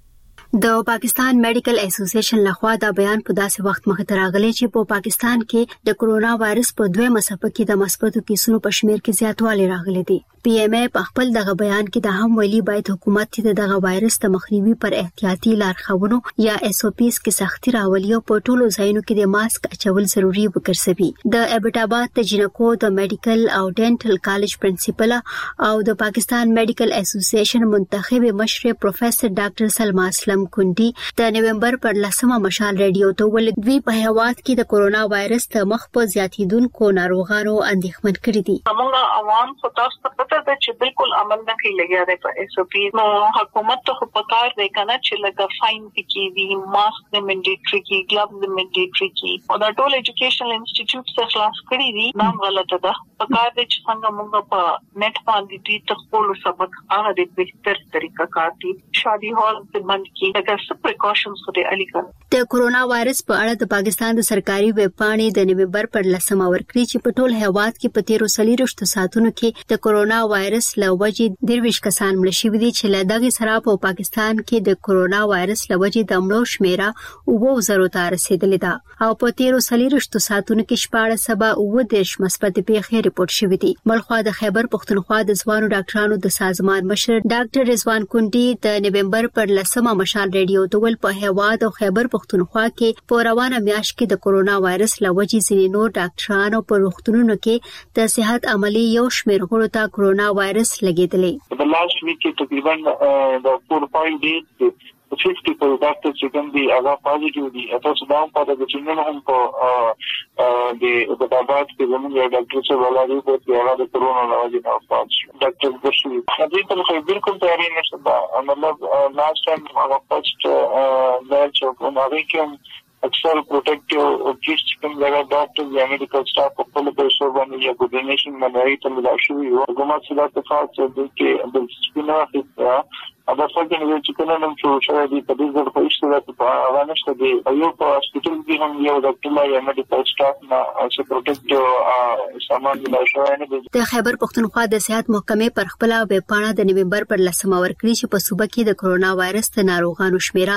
د پاکستان میډیکل اسوسییشن لخوا دا بیان په داسې وخت مخ ته راغلی چې په پاکستان کې د کرونا وایرس په دویمه څپه کې د مثبتو کیسونو په شمیر کې زیاتوالی راغلی دی. پی ایم ای په خپل دغه بیان کې د هم ویلي باید حکومت ته دغه وایرس د مخنیوي پر احتیاطي لارښوونو یا اس او پیز کې سختي راولي او په ټولو ځایونو کې د ماسک اچول ضروری وګرځوي. د ابټاباد د جنکو د میډیکل او ډینټل کالج پرنسپل او د پاکستان میډیکل اسوسییشن منتخب مشر پروفیسور ډاکټر سلما اسلم کندي د نومبر پر 10 مشال ریډیو ته ول دوی په هیواد کې د کرونا وایرس د مخ په زیاتیدونکو ناروغانو اندېښمن کړي دي. موږ عوام خو تاسو ته پته ده چې بالکل عمل نه کوي لګیا دی په اس او پی. نو حکومت ته په کار دی کنه چې لګا فاین پکې دي، ماسک د منډیټری کی، ګلوز د منډیټری کی او دا ټول ایجوکیشنل انسټیټیوټ څخه خلاص کړي دي. نام غلطه ده. په کار دی چې څنګه موږ په نت باندې دي تخپل سبق هغه د بهتر طریقه کار دي. شادي هال د بند کی د پریکاشنز خو علی کړ. د کرونا وایرس په اړه د پاکستان د سرکاري ویب پاڼې د نومبر پر 10 ورکړي چې په ټول هیواد کې په 13 ساعتونو کې د کرونا وایرس له وجې 23 کسان مړ شوي دي چې له دغه سره په پاکستان کې د کرونا وایرس له وجې د مړو شمیره 9,000 ته رسیدلې ده او په 13 ساعتونو کې 14 مثبت پیښې ریپورت شوې دي. بلخوا د خیبر پښتونخوا د ځوانو ډاکټرانو د سازمان مشر ډاکټر رضوان کندي د نومبر پر 10 مشال ریډیو ډول په هیواد او خیبر پښتونخوا کې په روانه میاشت کې د کرونا وایرس لوجې ځینې نور ډاکټرانو په روغتونونو کې د صحت عملي یو شمېر غړو ته کرونا وایرس لګیدلی. The last week تقریبا د 4-5 days 50 پر ډاکټر چې کوم دي هغه پازیټیو دي. تاسو دا هم پاتې چې نن هم په د ابټاباد کې زموږ یو ډاکټر چې ولادي په هغه د کرونا لوجې نه وفات شو. ډاکټر بشوي هغه ته خو بالکل تیاری نشته. دا مطلب لاست ټایم هغه فرست دا چې کومه کوم اکثر پروټیکټیو کیټس کوم لګا ډاکټر یا میډیکل سټاف په خپل پیسو باندې یا کوډینیشن باندې ته ملا شوی او حکومت سره اتفاق چې د سپینه دا څنګه نه چې کله نن شو دی په دې ځل په ایستلو په اړه نشته دی. یو په هسپتال کې هم یو ډاکټر یا میډیکل سټاف نه چې پروټیکټیو سامان ملا شوی نه دی. د خیبر پښتونخوا د صحت محکمې پر خپل ویب پاڼه د نومبر پر 10 ورکړي چې په صوبه کې د کرونا وایرس د ناروغانو شمیره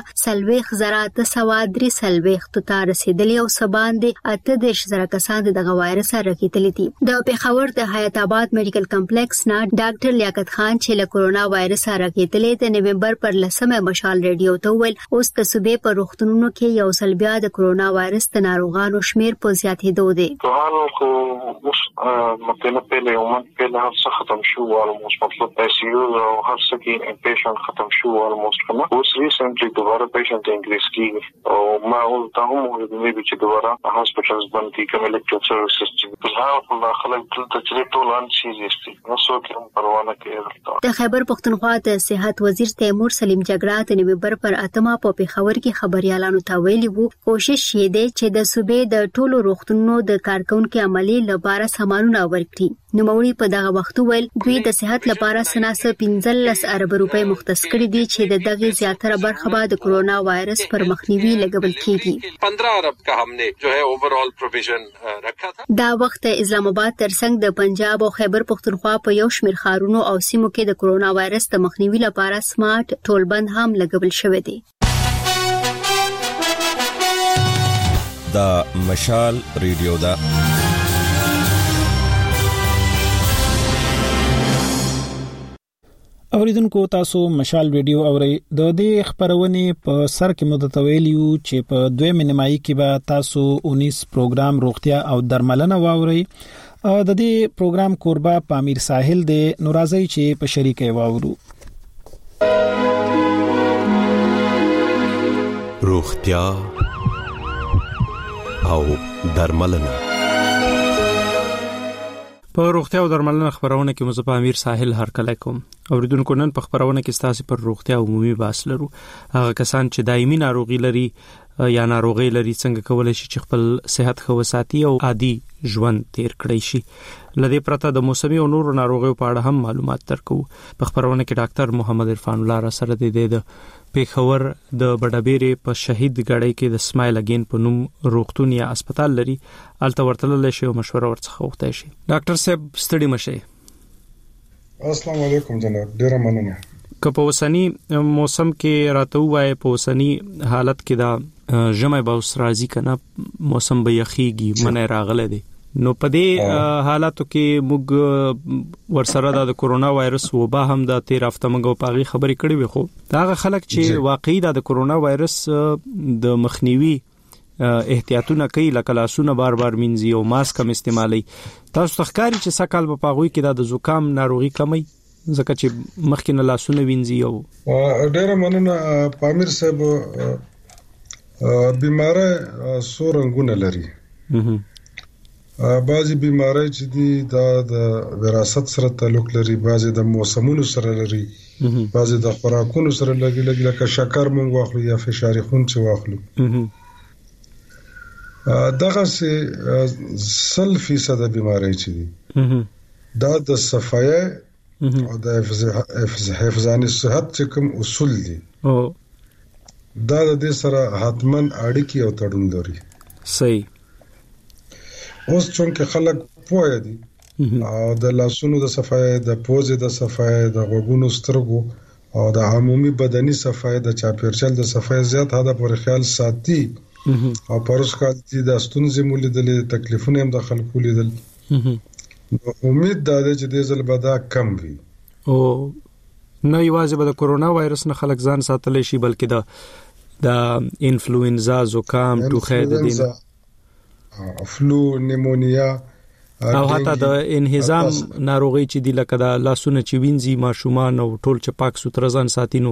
40,943 ته رسیدلی او سباندې 38,000 کسان دغه وایرس رغیدلي دي. د پیښور د حیات آباد میډیکل کمپلیکس نه ډاکټر لیاقت خان چې له کرونا وایرس رغیدلي د نومبر پر 10 مشال ریډیو ته ویل اوس د صوبې په روغتونونو کې یو ځل بیا د کرونا وایرس د ناروغانو شمیر په زیاتېدو دی. خو اوس مطلب په یومن کې هر څه ختم شو او مطلب آی سی یو او هر څه کې پیشنټ ختم شو او کنه اوس ریسنټلی دوباره پیشنټ انکریز کیږي او ما او ته هم وګورئ چې دوباره هاسپټلز باندې کوم الکتریک سروسز چې په هغه خلک ټول ټول ان سیریس دي نو څوک هم پروا نه کوي. د خیبر پښتونخوا د صحت وزیر تیمور سلیم جګړه د نومبر پر 8 په پیښور کې خبريالانو ته ویلي وو کوشش یې دی چې د صوبې د ټولو روغتونونو د کارکونکو عملي لپاره سامانونه ورکړي. نو موري په دغه وخت ویل دوی د صحت لپاره سناسه 15 ارب روپۍ مختص کړي دي چې د دغه زیاتره برخه به د کرونا وایرس پر مخنیوي لګول کیږي. 15 ارب کا हमने जो है ओवरऑल प्रोविजन रखा था. دا وخت اسلام آباد ترڅنګ د پنجاب او خیبر پښتونخوا په یو شمېر ښارونو او سیمو کې د کرونا وایرس د مخنیوي لپاره سمارټ ټولبند هم لګول شوی دی. دا مشال ریډیو دا اوریدونکو تاسو مشال ویډیو اورئ د دې خبرونه په سر کې متتویلیو چې په 2 نیمایي کې به تاسو 19 پروګرام روغتیا او درملنه واورئ د دې پروګرام کوربه پامیر ساحل د نورازي چې په شریکه واورو روغتیا او درملنه په روغتیا او درملنه خبرونه کې مزه پامیر ساحل هر کله کوم اوریدونکو نن په خبرونه کې ستاسو پر روغتیا عمومي بحث لرو هغه کسان چې دایمي ناروغي لري یا ناروغي لري څنګه کولای شي چې خپل صحت ښه وساتي او عادي ژوند تیر کړی شي لدې پرته د موسمي او نورو ناروغیو په اړه هم معلومات درکو په خبرونه کې ډاکټر محمد عرفان الله را سره د پیښور د بډابېری په شهید غړی کې د سمایل اگین په نوم روغتون یا هسپتال لري الته ورتلل شي او مشوره ورڅخه وغوښتای شي ډاکټر صاحب ستړي مشه السلام علیکم جناب ډیر مننه که په وسنی موسم کې راته وای په وسنی حالت کې دا جمع باوس راځي کنه موسم به یخیږي منه راغله دي نو په دې حالاتو کې موږ ورسره د کرونا وایرس وبا هم د 13 هفته موږ په خبرې کړې وي خو دا خلک چې واقعي د کرونا وایرس د مخنیوي احتیاطونه کوي لکه لاسونه بار بار مینځي او ماسک هم استعمالي تاسو تخکاری چې سکهال په پاغوي کې د زکام ناروغي کمی ځکه چې مخکې نه لاسونه وینځي او ډېر مننه پامیر صاحب بیماره سورنګونه لري بعضی بیماری چې دي د وراثت سره تعلق لري بعضی د موسمونو سره لري بعضی د خوراکونو سره لګي لکه شکر مونږ واخلو یا فشار خون چې واخلو دغه 100% بیماری چې دي دا د صفایه او د حفظان صحت چې کوم اصول دي دا د دې سره حتمن اړیکې او تړون لري صحیح اوس څنګه خلک پوهه دي او د لاسونو د صفایه د پوزې د صفایه د غوږونو سترګو او د عمومي بدني صفایه د چاپیرچل د صفایه زیات هدا پر خیال ساتي او پرس کال دي د ستونزې مولیدلې تکلیفونه هم د خلکو لیدل امید دا ده چې د ځل بدا کم وي او نه یوازې به د کرونا وایرس نه خلک ځان ساتلی شي بلکې د انفلوئنزا زکام ټوخی د دین فلو نیمونیا او حتی د انهضام ناروغي چې د لکه د لاسونه چې وینځي ماشومان او ټول چې پاک ستر ځان ساتینو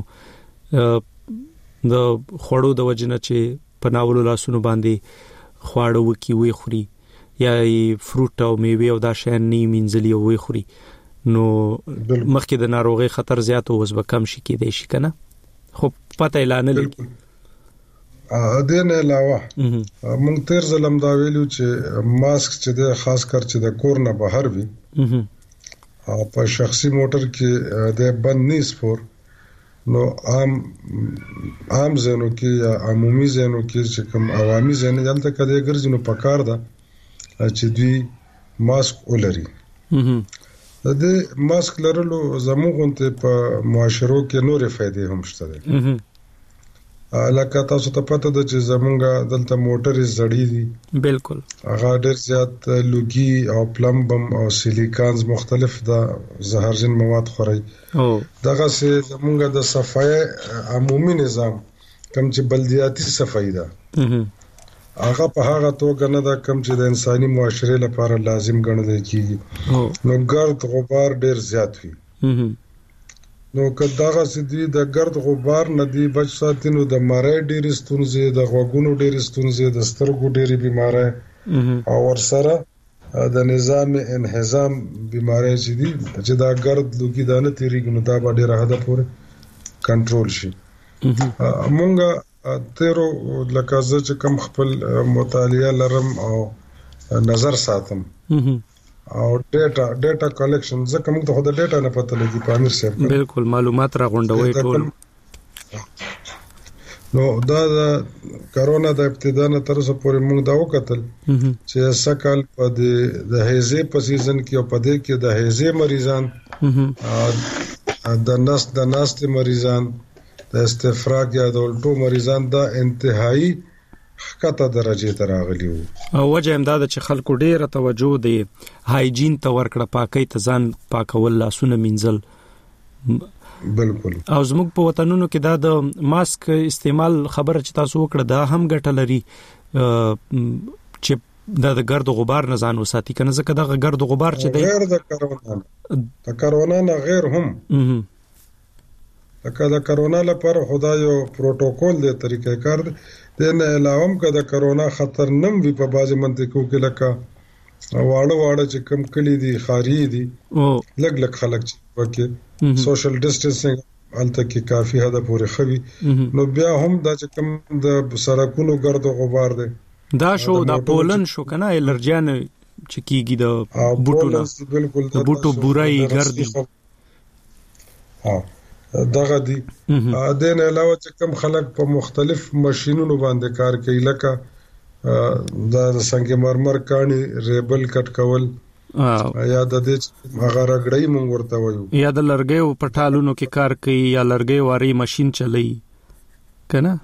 د خوړو د وجنه چې پناولو لاسونو باندې خواړه وکي وي خوري یا فروټ او میوه او دا شین نی منځلي او وي خوري نو مخکې د ناروغي خطر زیات او وسب کم شي کېدای شي کنه خو پته اعلان لګي دین علاوه مونږ تیر ظلم دا ویلو چې ماسک چې د خاص کر چې د کور نه بهر وي او په شخصي موټر کې د بند نه سپور نو عام زنو کې یا عمومي زنو کې چې کوم عوامي زنه دلته کده ګرځي نو پکار ده چې دوی ماسک ولري د ماسک لرلو زموږ په معاشرو کې نورې فائدې هم شته دي لکه تاسو ته پته ده چې زمونږ دلته موټرې زړې دي بالکل هغه ډېر زیات لوګي او پلمبم او سیلیکانز مختلف د زهرجن مواد خوري دغه سه زمونږ د صفایه عمومي نظام کوم چې بلدیاتي صفایي ده هغه په هغه توګه نه ده کوم چې د انساني معاشره لپاره لازم ګڼل کیږي نو ګرد غبار ډېر زیات وي نو کداغه سدي د ګرد غبار ندی بچ ساتینو د مړې ډېر ستونزې د غوګونو ډېر ستونزې د سترګو ډېر بیماری او ورسره د نظام انهضام بیماری چې دي چې دا ګرد لوګي دانه تیریږي نو دا به ډېر حد پورې کنټرول شي مونږه تیرو لکه چې کوم خپل مطالعه لرم او نظر ساتم او ډیټا کلیکشن ځکه موږ ته خو د ډیټا نه پته لګي پامیر صاحب بالکل معلومات را غونډوي ټول نو دا د کرونا د ابتدا نه تر اوسه پورې موږ دا وکتل چې سکهال په د هیزه په سیزن کې او په دې کې د هیزه مریضان د ناست مریضان د استفراغ یا د الټو مریضان دا انتهایی خطه درجه ته راغلی وو او وجه هم دا چې خلکو ډیره توجه دی هایجین ته ورکړه پاکۍ ته ځان پاکول لاسونه مینځل بالکل. او زموږ په وطنونو کې دا د ماسک استعمال خبره چې تاسو وکړه دا هم ګټه لري چې د ګرد او غبار نه ځان وساتي کنه ځکه د ګرد او غبار چې غیر د کرونا نه غیر هم د کرونا لپاره خدای یو پروتوکول دی طریقې کار دی نه علاوه هم کده کرونا خطر نم وی په بازي منطقو کې لکه واړه چې کم کلی دي خاري دي لګ خلک چې وکي سوشل ډیسټنسینګ الته کې کافي حد پورې خوي نو بیا هم دا چې کم د سرکونو ګرد او غبار دی دا شو دا پولن شو کنه الرجان چې کیږي د بوټو نه بالکل د بوټو بورای ګردي دغه دي دین علاوه چې کم خلک په مختلف ماشينونو باندې کار کوي لکه دا سنگ مرمر کانی ریبل کټ کول یا د دې هغه رګړی مونږ ورته وایو یا د لرګیو پټالونو کې کار کوي یا لرګیو واري ماشين چلای کنه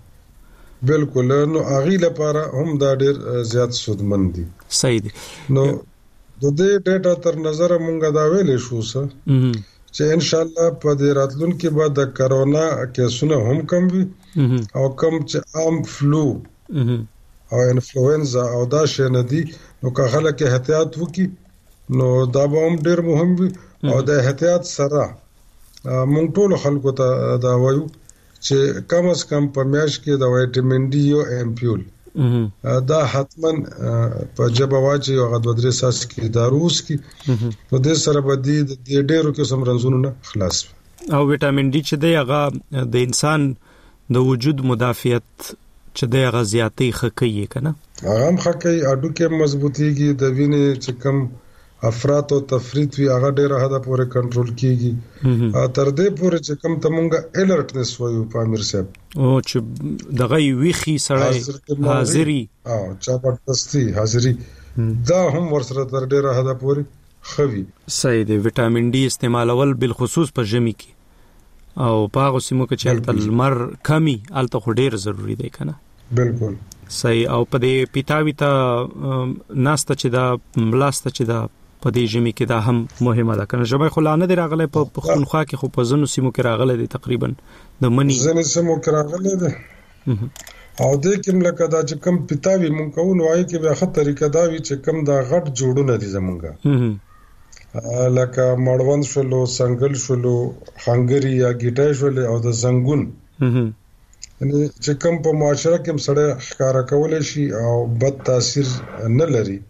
بالکل نو اغي لپاره هم دا ډیر زیات سودمن دي صحیح دي نو د دې ډیټا تر نظر مونږ دا ویلې شو سه چې ان شاء الله په دې راتلونکو کې بعد د کرونا کیسونه هم کم وي او کم چې عام فلو او انفلوئنزا او دا شي نه دي نو که خلک احتیاط وکړي نو دا به هم ډیر مهم وي او د احتیاط سره مونږ ټول خلکو ته دا وایو چې کم از کم په میاشت کې د وټامین ډي یو امپیول دا حتما په جبه واچي او غد ودرې ساس کې داروس کې نو د سره بدی د ډیرو قسم رنځونو نه خلاص او وټامین ډي چې دی هغه د انسان د وجود مدافعت چې دی هغه زیاتې خکې کنه هغه هم خکې اډو کې مضبوطيږي د وینې چې کم افراط او تفریط وی هغه ډیره حدا پورې کنټرول کیږي تر دې پورې چې کم تمونګه الرټنس وایو پامیر صاحب او چې دغه ویخي سړی حاضری او چابرتستی حاضری دا هم ورسره تر ډیره حدا پورې خوي صحیح دی وټامین ډي استعمالول بالخصوص په ژمي کې او پاغه سیمو کې چې المر کمی الته خو ډیر ضروری دی کنه بالکل صحیح او په دې پیتاوی ته ناسته چې دا ملاسته چې دا په دې ژمي کې دا هم مهمه ده کنه ژمي خو لانه دی راغله په خونخوا کې خو په زنو سیمو کې راغله دي تقریبا د منی زنو سیمو کې راغله ده او دې کوم لکه دا چې کم پیتاوی مونږ کوو وایي کې به خط طریقه دا وی چې کم دا غټ جوړونه دي زمونږه لکه مړوند شلو سنگل شلو هنګری یا ګیټای شلو او د زنګون یعنی چې کوم په معاشره کې سره ښکارا کولای شي او بد تاثیر نه لري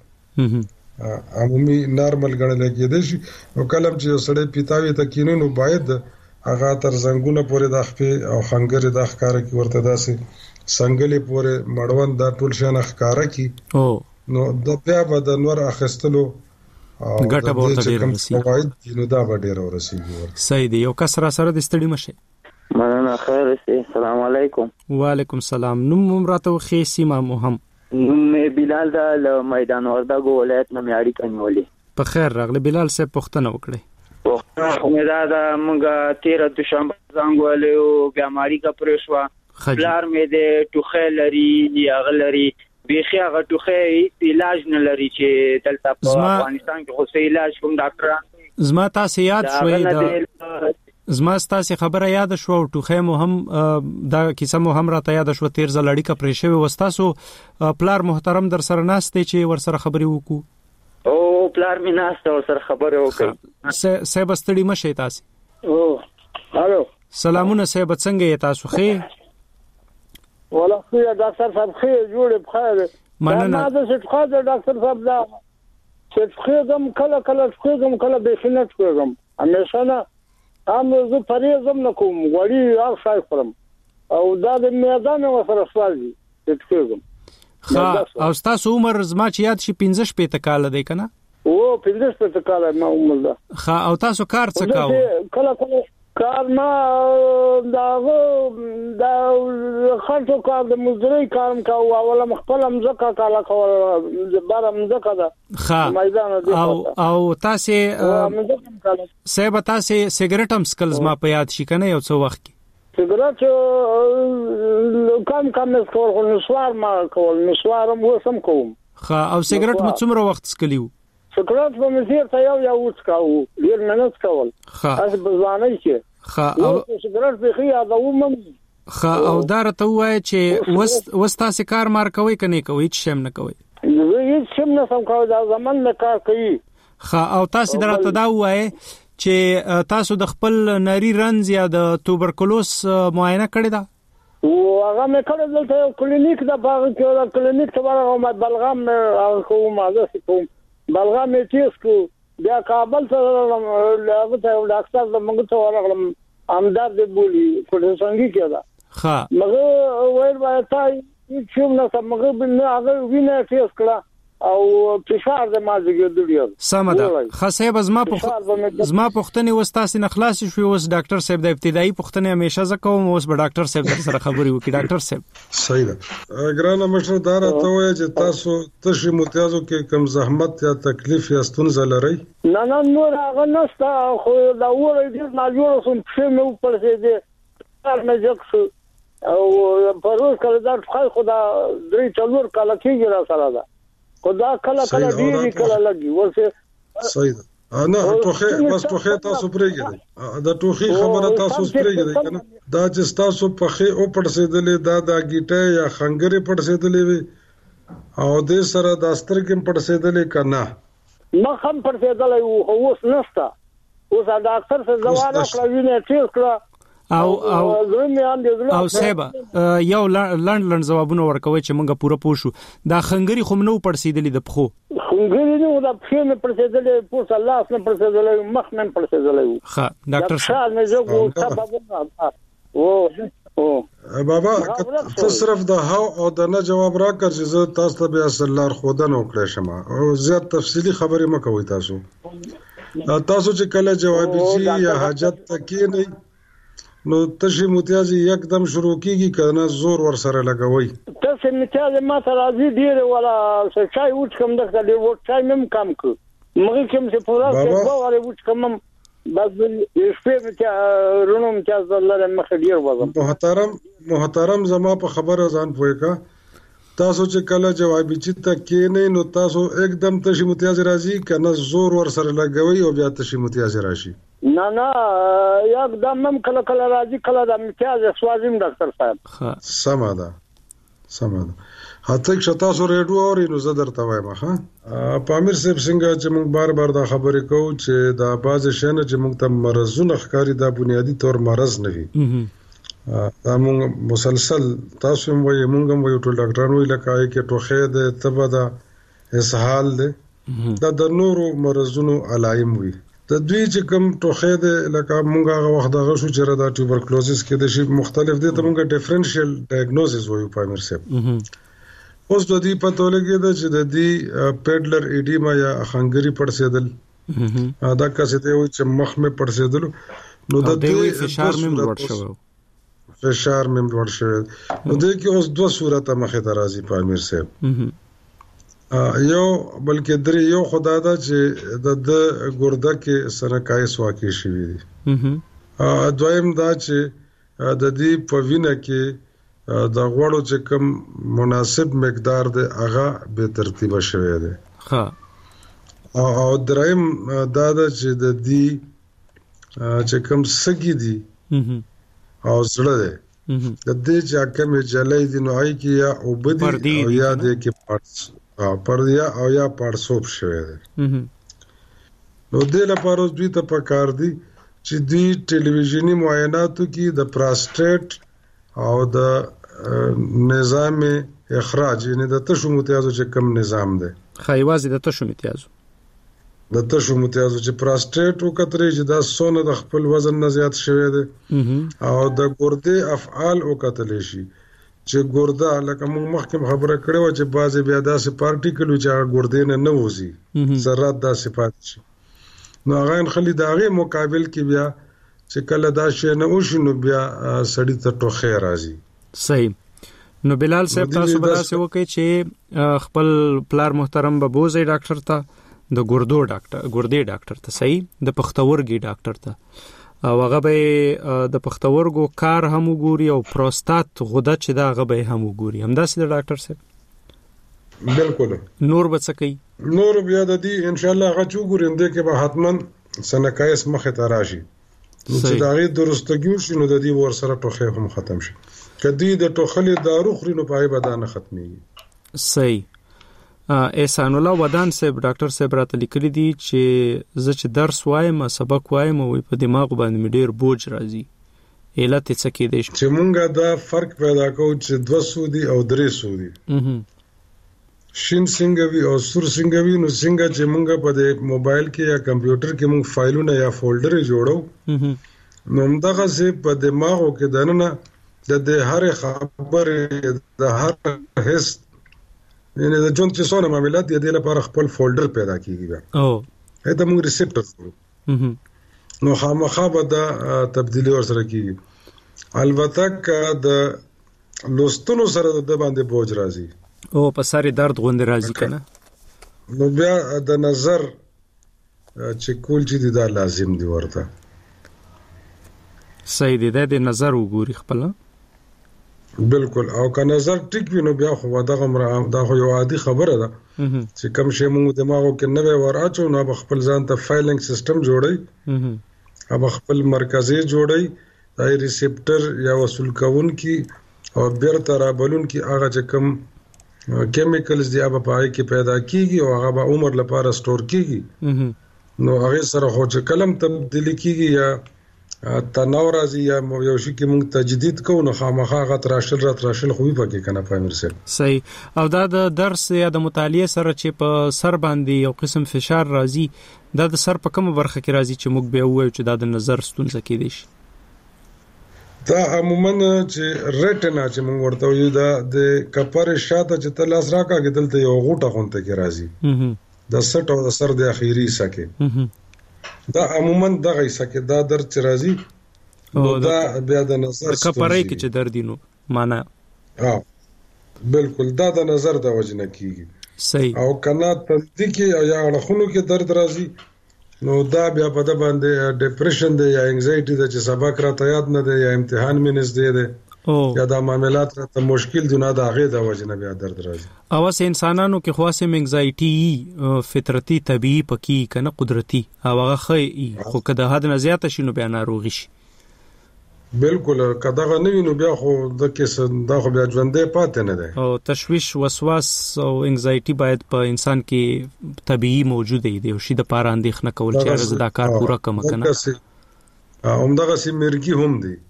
عمومي نارمل غړل کېدای شي او کلم چې سره پیتاوي ته کینونو باید هغه تر زنګونه پورې د خپې او هنګری د ښکارا کې ورته داسې سنگلې پورې مړوند دا ټول شان ښکارا کی نو د بیا به د نور اخستلو ګټه به ورته ډیر رسیږي فواید نو دا به ډیر ورسیږي صحیح دی یو کس را سره د ستړي مشه مننه خیر سي السلام علیکم وعلیکم السلام نوم مراته خې سیمه مهم نوم بلال د میدان وردګو ولایت نه معیاري کنيولي په خیر راغله بلال صاحب پښتنه وکړي مې دا مونږه 13 دوشنبه زنګولې او بیماری کا پرېښوا بلار مې د ټوخه لري یا غلري بيخي هغه ټوخه علاج نه لري چې دلته په افغانستان کې خو علاج کوم ډاکټران زما تاسو یاد شوي دا زما تاسو خبره یاد شو او ټوخه مو هم دا کیسه مو هم راته یاد شو تیر زلړی کا پرېښوي وستاسو پلار محترم در سره ناشته چې ور سره خبري وکړو او پلار می ناشته ور سره خبره وکړه سه بستړي مشه تاسو او الو سلامونه سه بڅنګ یې تاسو خې ولا خیر ډاکټر صاحب خیر جوړ بخیر مننه دا څه ښه ډاکټر صاحب دا چې خېګم کله خېګم کله به شنت خېګم همیشه نه هم زه پریزم نکوم وړي او شای خورم او دا د میدان وسره سوالي چې خېګم او تاسو عمر زما چې یاد شي 15 پته کال دی کنه او 15 پته کال ما عمر ده او تاسو کار څه کاوه کله کار ما دا خاطر کار د مزدوري کارم کاوه اوله مخبل مزکه کاله کول بارم مزکه ده میدان دی او تاسو سبا تاسو سیګریټ هم سکلز ما په یاد شي کنه یو څو وخت سیګریټ کم سکول نسوار ما کول نسوارم وسم کوم او سیګریټ مو څومره وخت سکلیو سیګریټ په مسیر ته یو وڅکاو ډیر منځ کول اس بزانه شي او سګرټ به خیا دا ومم او دارته وای چې وستا سي کار مار کوي کني کوي چې شم نه کوي هیڅ شم نه سم کوي دا زمون نه کار کوي او تاسو درته دا وای چې تاسو د خپل نری رنز یا د توبرکلوس معاینه کړی دا او هغه مې کړل دلته کلینیک دا باغ کې دا کلینیک ته ورغلم بلغم کوم مازه کوم بلغم تیس کو بیا کابل ته هغه ته ډاکټر د موږ ته ورغلم امداد دی بولی په څنګه کې دا مګر وایي وایي چې نو سمغه بنه هغه وینه تیس کړه او فشار د مازیګر دډیو سمده خاصه زما پختنې وستاسې نخلاص شوی اوس ډاکټر صاحب د ابتدایي پختنې همیشه زکوم اوس به ډاکټر صاحب سره خبرې وکړي ډاکټر صاحب صحیح ده ګرانه مشردار ته وایي چې تاسو تشری متیازو کې کم زحمت یا تکلیف یا ستونزه لرئ نه نور هغه نستا خو دا وره دې نه جوړ سم چې مې پرځې دې تر مې جکس او پروز کله دا خدای 3-4 کال کېږي را سره دا خدا کله دی کله لګي ورسه صحیح ده نه ټوخه بس ټوخه تاسو پرېږدئ دا ټوخي خبره تاسو پرېږدئ کنه دا چې تاسو په خې او پړسېدلې دا گیټه یا خنګري پړسېدلې وي او د سره د سترګې پړسېدلې کنه ما هم پړسېدلې اوس نشته اوس ډاکټر څخه زوال کړو وینې ټیسټ کړو او سبا یو لند جوابونه ورکوي چې مونږه پوره پوښو دا خنګري خو نو پړسېدلې د پخو خنګري نو دا پخې نه پړسېدلې پوس الله اسنه پړسېدلې مخ نه پړسېدلې ښه ډاکټر صاحب نه جو او بابا ته صرف د هاو او د نه جواب راکړ چې زه تاسو ته به اصلار خودنه وکړم شمه او زیات تفصیلی خبرې مکوئ تاسو چې کله جواب شي یا حاجت تکې نه نو تشي متیازي یکدم شروع کیږي کنه زور ور سره لګوي تاسو متیازي ما ته راځي ډیر ولا چای وټ کوم دغه دی وټ چای نم کم کو مګر کوم څه پورا څه واره وټ کوم بس شپې مته رونم چې زلره مخ ډیر وځم محترم زما په خبره ځان پوهیکا تاسو چې کله جواب چې تکې نه نو تاسو یکدم تشي متیازي راځي کنه زور ور سره لګوي او بیا تشي متیازي راشي نه یکدم هم کله راځي کله د امتیاز سوازیم ډاکټر صاحب سماده هڅه شتا سو ریډیو اوري نو زه درته وایم ها پامیر صاحب څنګه چې موږ بار دا خبرې کوو چې دا باز شنه چې موږ ته مرزونه ښکاری دا بنیادی طور مرز نه وي دا موږ مسلسل تاسو هم وایي موږ هم وایو ټول ډاکټرانو لکه کې ټوخه ده تبه ده اسهال ده دا د نورو مرزونو علایم وي د دوی چې کوم ټوخه ده لکه موږ هغه وخت دغه شو چې دا ټوبرکلوزس کې د شی مختلف دي ته موږ ډیفرنشل ډایګنوزس وایو پرایمری سیپ اوس د دې پاتولوژي ده چې د دې پیډلر ایډیما یا خنګري پړسېدل دا کسه ته وي چې مخ مې پړسېدل نو د دې فشار مې لوړ شو نو د کې اوس دوه صورته مخه درازي پامیر صاحب یو بلکې درې یو خدا دا چې د ګرده کې سرکایس واقع شوی دی دویم دا چې د دې په وینه کې د غوړو چې کوم مناسب مقدار دی هغه به ترتیب شوی دی او دریم دا چې د دې چې کوم سګي دی او زړه دی د دې چې کوم جلای دی نو آی کې یا وبدي او یا د کې پارټس پردیا او یا پارسوب شوی دی نو دې لپاره دوی ته پکار دي چې دوی ټلویزیونی معایناتو کې د پراسټیټ او د نظام اخراج یعنی د تشو متیازو چې کم نظام دی خایوازي د تشو متیازو چې پراسټیټ وکړي چې دا سونه د خپل وزن نه زیات شوی دی او د ګردې افعال وکړي شي چې ګرده لکه موږ مخکې خبره کړې و چې بعضې بیا داسې پارټیکل چې هغه ګردې نه وځي ذرات داسې پاتې شي نو هغه خلی د هغې مقابل کې بیا چې کله دا شی نه وشي نو بیا سړي ته ټوخی راځي صحیح نو بلال صاحب تاسو به داسې وکړئ چې خپل پلار محترم به بوزئ ډاکټر ته د ګردې ډاکټر ته صحیح د پښتورګي ډاکټر ته او هغه به د پښتورګو کار هم وګوري او پروستات غده چې دا هغه به هم وګوري همداسې د ډاکټر صاحب بالکل نور به څه کوي نور بیا د دې ان شاء الله هغه وګوري اند کې به حتمن سنکایس مخه ته راشي چې دا غي درستګیو شنو د دې ور سره ټوخه هم ختم شي کدی د ټوخلې دارو خوري نو پای بدانه ختمي صحیح احسان الله ودان صاحب ډاکټر صاحب راته لیکلي دي چې زه چې درس وایم سبق وایم او په دماغ باندې ډیر بوج راځي علت څه کې دي چې مونږه دا فرق پیدا کوو چې 200 دي او 300 دي شین څنګه وی او سور څنګه وی نو څنګه چې مونږه په د موبایل کې یا کمپیوټر کې مونږ فایلونه یا فولډر جوړو نو همدغه سه په دماغو کې دنه د هر خبره د هر حس یعنی د جون چې څونه معاملات دي د لپاره خپل فولډر پیدا کیږي او دا موږ ریسپټر نو خامخا به دا تبدیلی ور سره کیږي البته که د لوستلو سره د باندې بوج راځي او په ساري درد غوند راځي کنه نو بیا د نظر چې کول چې دا لازم دی ورته صحیح دی د نظر وګوري خپل بالکل او که نظر ټیک وي نو بیا خو دا خو یو عادي خبره ده چې کوم شی موږ دماغو کې نه ور اچو نو خپل ځان ته فایلینګ سیستم جوړي او خپل مرکزي جوړي دای ریسپټر یا وصول کون کی او بیرته رابلون کی هغه چې کوم کیمیکلز دی هغه په هغه کې پیدا کیږي او هغه به عمر لپاره سٹور کیږي نو هغه سره خو چې کلم تبدیلی کیږي یا تناور ازي یا یو شي کې موږ تجدید کوو نو خامخا غت راشل خو به پکې کنه پامیر سره صحیح او دا د درس یا د مطالعه سره چې په سر باندې یو قسم فشار راځي دا د سر په کومه برخه کې راځي چې موږ به وایو چې دا د نظر ستونزه کېدی شي دا عموما چې ریټنا چې موږ ورته وایو دا د کپر شاته چې تلاس راکا کې دلته یو غوټه خونته کې راځي د سټ او د سر د اخیری سکه دا عموما دغه سکه دا درد چې راځي نو دا بیا د نظر کپرای کې چې درد نو معنا بالکل دا د نظر د وجنه کیږي صحیح او کنا تندې کې یا اړخونو کې درد راځي نو دا بیا په د باندې ډیپریشن دی یا انگزایټي د چې سبق راته یاد نه دی یا امتحان مې نږدې دی یا دا معاملات راته مشکل دي نه دا غي د وجنه بیا درد راځي اوس انسانانو کې خاصه انگزایټي فطرتي طبيعي پکې کنه قدرتي او هغه خو کده حد نه زیات شي نو بیا ناروغي شي بالکل کداغه نه نو بیا خو د کیسه دا خو بیا ژوندې پاتې نه دی او تشويش وسواس او انگزایټي باید په انسان کې طبيعي موجود دی او شي د پاره اندېښنه کول چې ارزه دا کار پورا کم کنه همدغه سي مرګي هم دی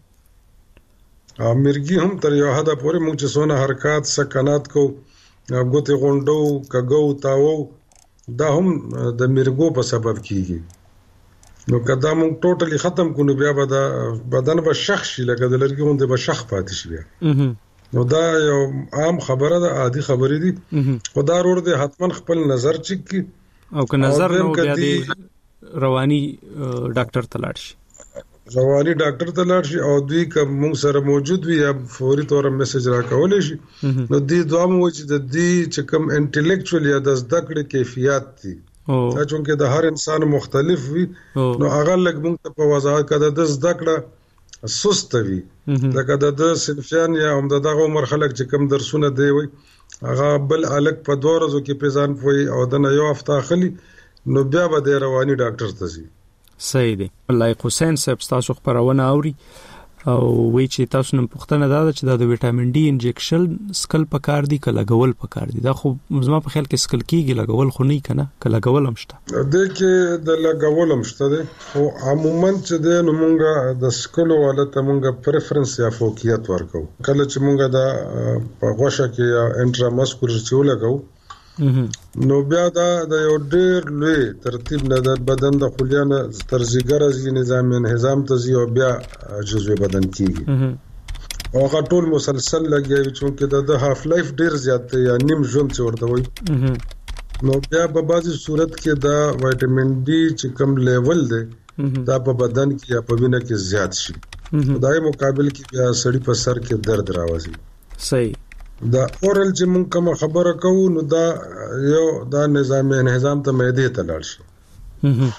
مرګي هم تر یو حد پورې موږ چې سونه حرکت سکنات کو غوته غونډو کګو تاو دا هم د مرګو په سبب کیږي نو کدا موږ ټوټلی ختم کونو بیا به بدن به شخ شي لکه د لرګي غونډه به شخ پاتې شي بیا نو دا یو عام خبره ده عادي خبرې دي خدا ور دي حتمان خپل نظر چک کی او که نظر نو بیا دی رواني ډاکټر ته لاړ شي رواني ډاکټر ته لاړ شي او دوی کوم موږ سره موجود وي یا فوري تور میسج راکولې شي نو دې دوه مو چې د دې چې کوم انټلیکچوال یا د زده کړې کیفیت دي دا چونکه د هر انسان مختلف وي نو هغه لږ موږ ته په وضاحت کده د زده کړه سست وي لکه د صنفیان یا هم دغه عمر خلک چې کوم درسونه دی وي هغه بل الک په 2 ورځو کې پیزان پوي او د یو هفته خلی نو بیا به د رواني ډاکټر ته ځي صحیح دی لایق حسین صاحب تاسو خبرونه اوري او وی چې تاسو نن پوښتنه دا چې د وټامین ډي انجکشن سکل پکار دي کله غول پکار دي دا خو زما په خیال کې سکل کیږي لګول خو نه کنه کله غول هم شته د کې د لګول هم شته دي او عموما چې د نمونګه د سکل ولته مونږه پریفرنس یا فوقیت ورکو کله چې مونږه د په غوښه کې یا انټراماسکولر چې ولګو نو بیا دا د یو ډېر لوی ترتیب نه د بدن د خلیانه تر زیګر نظام انهضام ته زی او بیا جزوی بدن کیږي او هغه ټول مسلسل لګي چې د هاف لایف ډېر زیات دی یا نیم ژوند څه ورته وي نو بیا په بعضي صورت کې دا وټامین ډي چې کم لیول دی دا په بدن کې یا په وینه کې زیات شي دای مقابل کې بیا سړی په سر کې درد راوځي صحیح دا اورل چې مونږ کوم خبره کوو نو دا یو دا نظام انهضام ته معده ته لاړ شي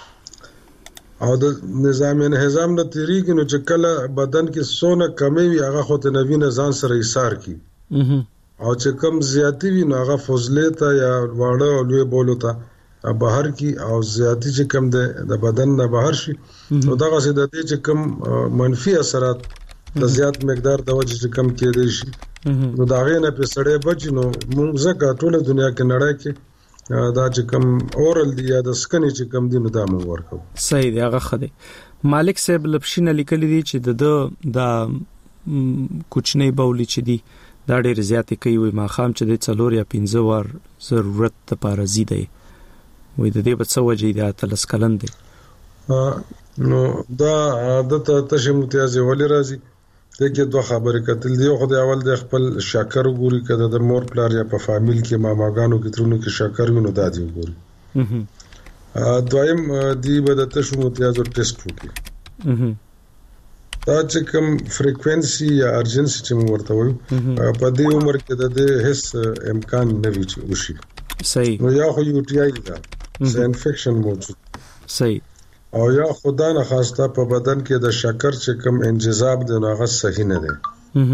او د نظام انهضام نه تیریږي نو چې کله بدن کې سونه کمی وي هغه خو ته نوی نظام سره ایثار کی او چې کم زیاتی وي نو هغه فضله ته یا واړه او لوی بولو ته بهر کی او زیاتی چې کم د بدن نه بهر شي نو دغه څه د دې چې کم منفي اثرات د زیات مقدار د وجه چې کم کېدې شي نو دا غینه په سړې بچ نو موږ زکه ټول دنیا کې نړۍ کې دا چې کم اورل دی یا د سکنې چې کم دی نو دا موږ ورکو. صحیح دی هغه خدي. مالک صاحب لپشینه لیکلی دی چې د کوچنی بولی چې دی دا ډېر زیاتې کوي وي ما خام چې د 4 یا 15 وار ضرورت لپاره زیاده وي د دې په څه وجه دی تلس کلن دی نو دا د تشه متیازه ولې راځي دغه دوه خبرې کتل دی خو د اول د خپل شکر ګوري کده د مور پلار یا په فامیل کې ماماګانو کې ترونو کې شکر وینو دادی ګوري دویم دی به د تشه متیازه ټیسټ وکړي دا چې کوم فریکوئنسي یا ارجنسي چې موږ ورته وایو په دې عمر کې د دې هیڅ امکان نه وي چې وشي. صحیح. نو یا خو یو ټی آی دا څه انفیکشن موجود. صحیح. او یا خدا نه خواسته په بدن کې د شکر چې کوم انجذاب دی نو هغه صحیح نه دی.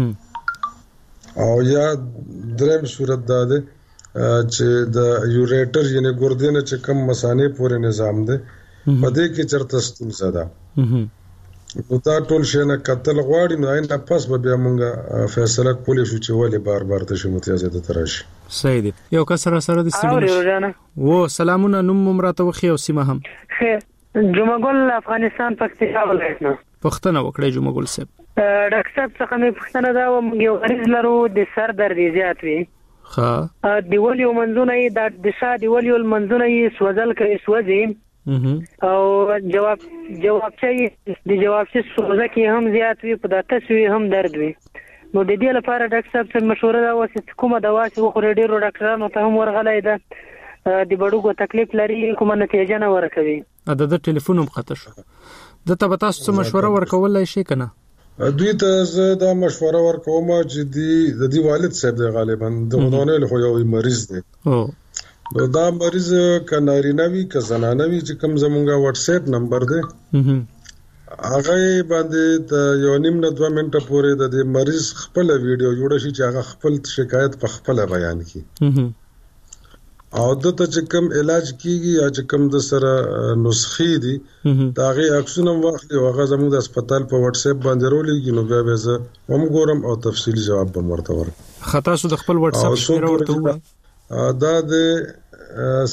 او یا دریم صورت دا ده چې د یوریټر یعنی ګردې نه چې کوم مثانه پورې نظام دی په دې کې چرته ستونزه ده. نو دا ټول شي نه قتل غواړي نو نه پس به بیا مونږه فیصله کولی شو چې ولې بار بار ته شو متیازه ته تراشي. صحیح دی. یو کسر سره د سیمه و سلامونه نوم ممراته وخی او سیمه هم خیر جمعګل افغانستان پکتیا ولایت نه پښتنه وکړی جمعګل صاحب. ډاکټر صاحب څنګه مې پښتنه دا و موږ یو غریز لرو د سر درد زیات وي ها دی ولیو منځونه د شا دی ولیو منځونه یې سوځل کوي سوځي او جواب چې د جواب چې سوزه کې هم زیات وي په داته سوي هم درد وي نو د دې لپاره ډاکټر صاحب څخه مشوره دا واسه کومه دوا چې وخوري ډیرو ډاکټرانو ته هم ورغلای ده د بډوګو تکلیف لري کومه نتیجه نه ورکوي. د ټلیفون هم خطر شو د ته تاسو څه مشوره ورکولای شي کنه دوی ته زه دا مشوره ورکوم چې د دې والد صاحب دی غالبا د غوډونه له خو یو مریض دی نو دا مریض کنارینه وی که زنانه وی چې کوم زمونږه واتس اپ نمبر دی هغه باندې د یو نیم نه 2 منټه پورې د دې مریض خپل ویډیو جوړ شي چې هغه خپل شکایت په خپل بیان کړي او دته چې کوم علاج کیږي یا چې کوم د سره نسخې دي دا غي عکسونه واخلي او هغه زموږ د هسپتال په واتس اپ باندې رولېږي نو بیا به زه هم ګورم او تفصیلی جواب به ورته ورکړم. خطا سو د خپل واتس اپ شمیره ورته وای دا د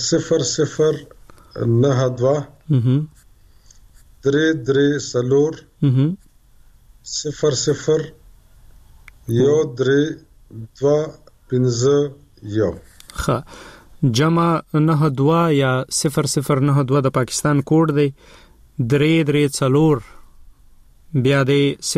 0092 3 سلور 00 یو 3 2 ښه جمع 92 یا 0092 د پاکستان کوډ دی 3 سلور بیا د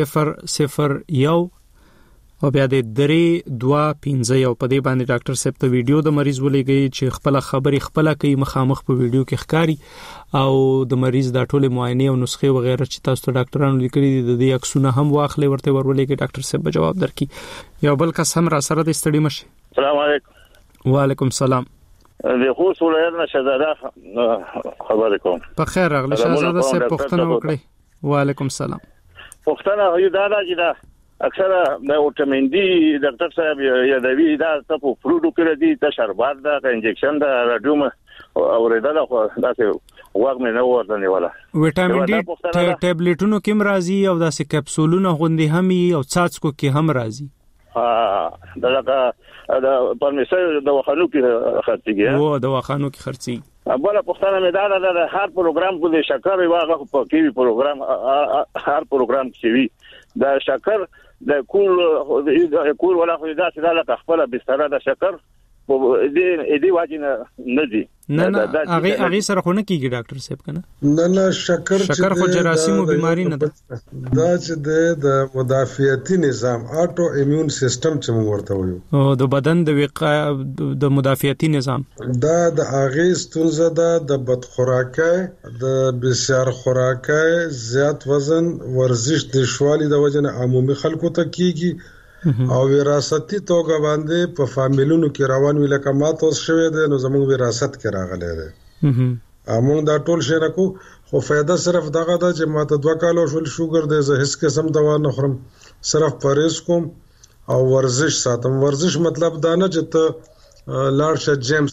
001 او بیا د 3-2-15 یو په دې باندې ډاکټر صاحب ته ویډیو د مریض ولېږي چې خپل خبري خپل کوي مخامخ په ویډیو کې ښکاری او د مریض د ټوله معاینه او نسخه وغیرہ چې تاسو ته ډاکټرانو لیکلي دي د دې عکسونه هم واخلې ورته ورولېږي ډاکټر صاحب جواب درکړي. یو بل کس هم را سره د ستړي مشي. السلام علیکم. وعلیکم السلام. د خوست ولایت نه شهزاده خبر کوم. په خیر راغلی شهزاده صاحب پښتنه وکړي. وعلیکم السلام. پښتنه یو دا چې اکثره د وټامین ډي ډاکټر صاحب یادوي دا تاسو فلوډو کې دي ته شربات دا انجکشن دا راډیوم اوریدل خو دا څه واغ مې نه ورته نیولا وټامین ډي ټابلیټونو کې مرضی او دا څه کپسولونه غوندي هم او څاڅکو کې هم راځي دا پرمیسر د وخانو کې خرڅيږي او د وخانو کې خرڅي بل پښتنه مې دا هر پروګرام په شکر واغه په کې پروګرام هر پروګرام کې وي دا شکر د کول ولا خو دا چې دا خپل بستر د شکر په دې واجب نه دي نه هغه سره خو نه کیږي ډاکټر صاحب کنه نه شکر خو جراثیمو بیماری نه ده دا چې د مدافعتي نظام اټو ایمیون سیستم چې موږ ورته وایو او د بدن د وقایه د مدافعتي نظام دا د هغه ستونزه ده د بد خوراکۍ د بسیار خوراکۍ زیات وزن ورزش د شوالي د وجنه عمومي خلکو ته کیږي او وراثتي توګه باندې په فامیلونو کې روان ویل کمات اوس شوی دی نو زموږ وراثت کې راغلی دی موږ دا ټول شي نه کو خو فائدہ صرف دغه ده چې ماته 2 کالو شول شوګر دی زه هیڅ قسم دوا نه خورم صرف پرهیز کوم او ورزش ساتم ورزش مطلب دا نه چې ته لاړ شه جیم ته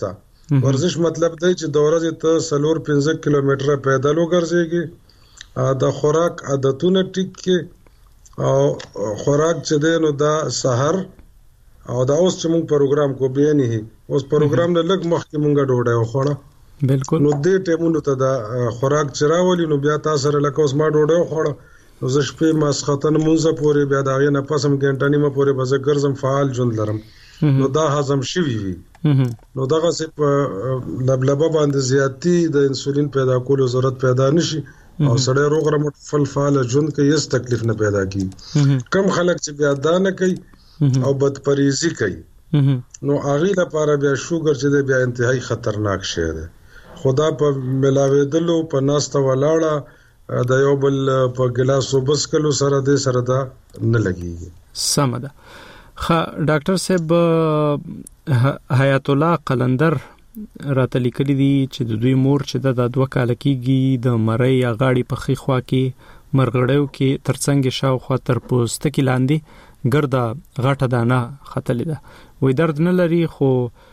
ورزش مطلب دی چې د ورځې ته 4-5 کیلومتره پیدل وګرځېږي، د خوراک عادتونه ټیک کې او خوراک چې دی نو دا سحر او دا اوس چې موږ پروګرام کو به نه اوس پروګرام نه لګ مخکې موږ ډوډۍ وخوړه بالکل، نو دې ټیمونو ته دا خوراک چراولي نو بیا تاسو سره لکه اوس ما ډوډۍ وخوړه نو زه شپې ماسختن مونږه پورې بیا دا غي نه پسم ګنټه نیمه پورې به زه ګرځم فعال ژوند لرم نو دا هضم شوی وي نو دغه څه په لبلبه باندې زیاتی د انسولین پیدا کولو ضرورت پیدا نشي او سړی روغ رمټ فعال ژوند کې هیڅ تکلیف نه پیدا کی کم خلک چې بیا دا نه کوي او بدپریزي کوي نو هغه لپاره بیا شوګر چې بیا انتهایی خطرناک شی دی. خدا په ملاویدلو په ناسته ولاړه د یو بل په ګلاس وبس کلو سره د سره دا نه لګي سم ده. ډاکټر صاحب حیات الله قلندر راته لیکلي دي چې د دوی مور چې د 2 کال کېږي د مړی یا غاړي په خې خوا کې مرغړیو کې ترڅنګ شاوخوا تر پوسته کې لاندې ګرده غټه دانه ختلې ده، وې درد نه لري خو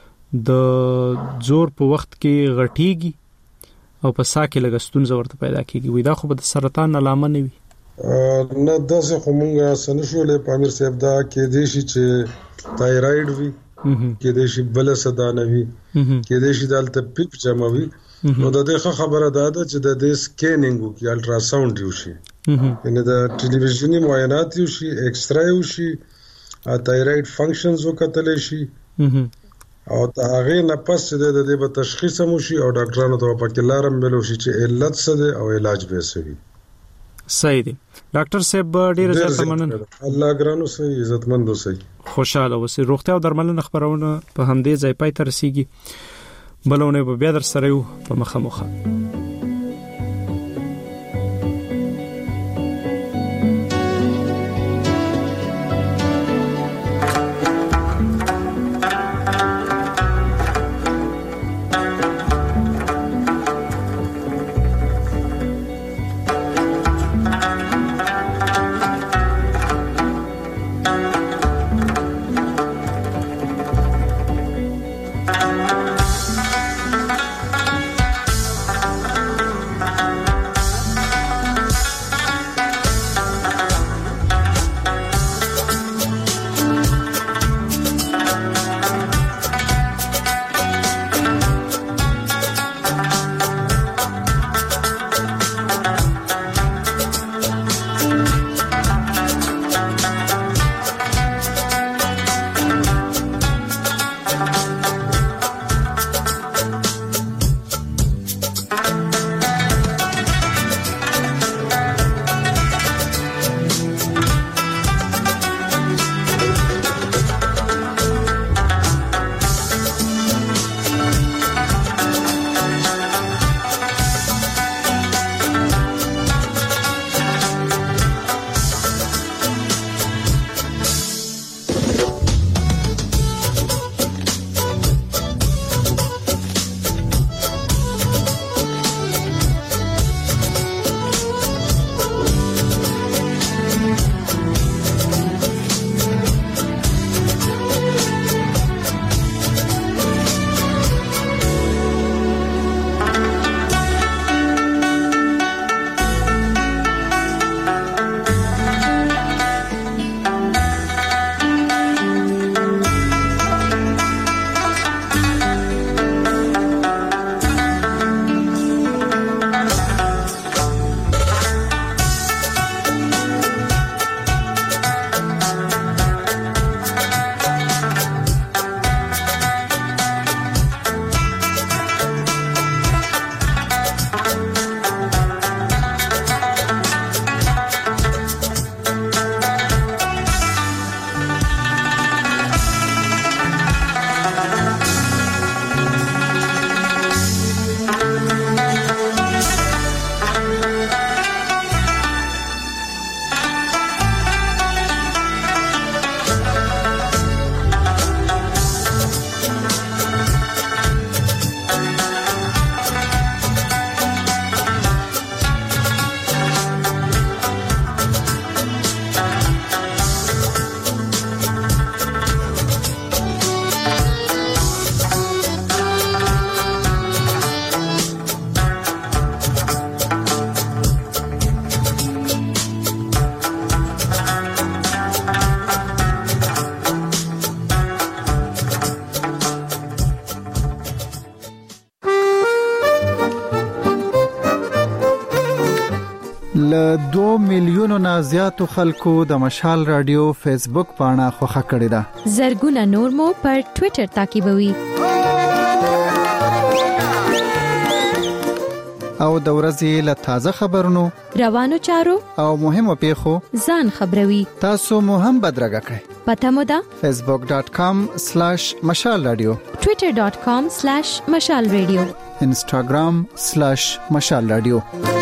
د زور په وخت کې غټيږي او په سا کې لګستون ورته پیدا کیږي، وې دا خو د سرطان علامه نه وي. نه داسې خو مونږه سنشولې پامیر صاحب دا کې دي چې تایراید وي کې دي چې بل صدانه وي کې دي چې دلته پیپ جمع وي نو د دې خبره ده چې د دې سکینینګ او کې الټرا ساوند یو شي یعنی د ټلویزیونی معاینات یو شي ایکس رای یو شي تایراید فنکشنز وکتل شي او دا هغه نه پس د دې په تشخیص مو شي او ډاکټرانو ته په کې لارم ملو شي چې علت څه ده او علاج به څه وي. صحیح دی ډاکټر صاحب ډیر زیات مننه. الله ګرانو سي عزتمندو سي خوشاله اوسئ. روغتیا او درملنه خبرونه په همدې ځای پای ته رسیږي، بلونه به بیا در سره یو په مخه. میلیونونو نه زیاتو خلکو د مشال رادیو فیسبوک پاڼه خوښه کړې ده. زرګونه نور مو پر ټوئیټر تعقیبوي. او د ورځې له تازه خبرونو، روانو چارو او مهمو پیښو ځان خبروي. تاسو مو هم بدرګه کړئ. پته مو ده facebook.com/مشال رادیو، twitter.com/مشال رادیو، instagram/مشال رادیو.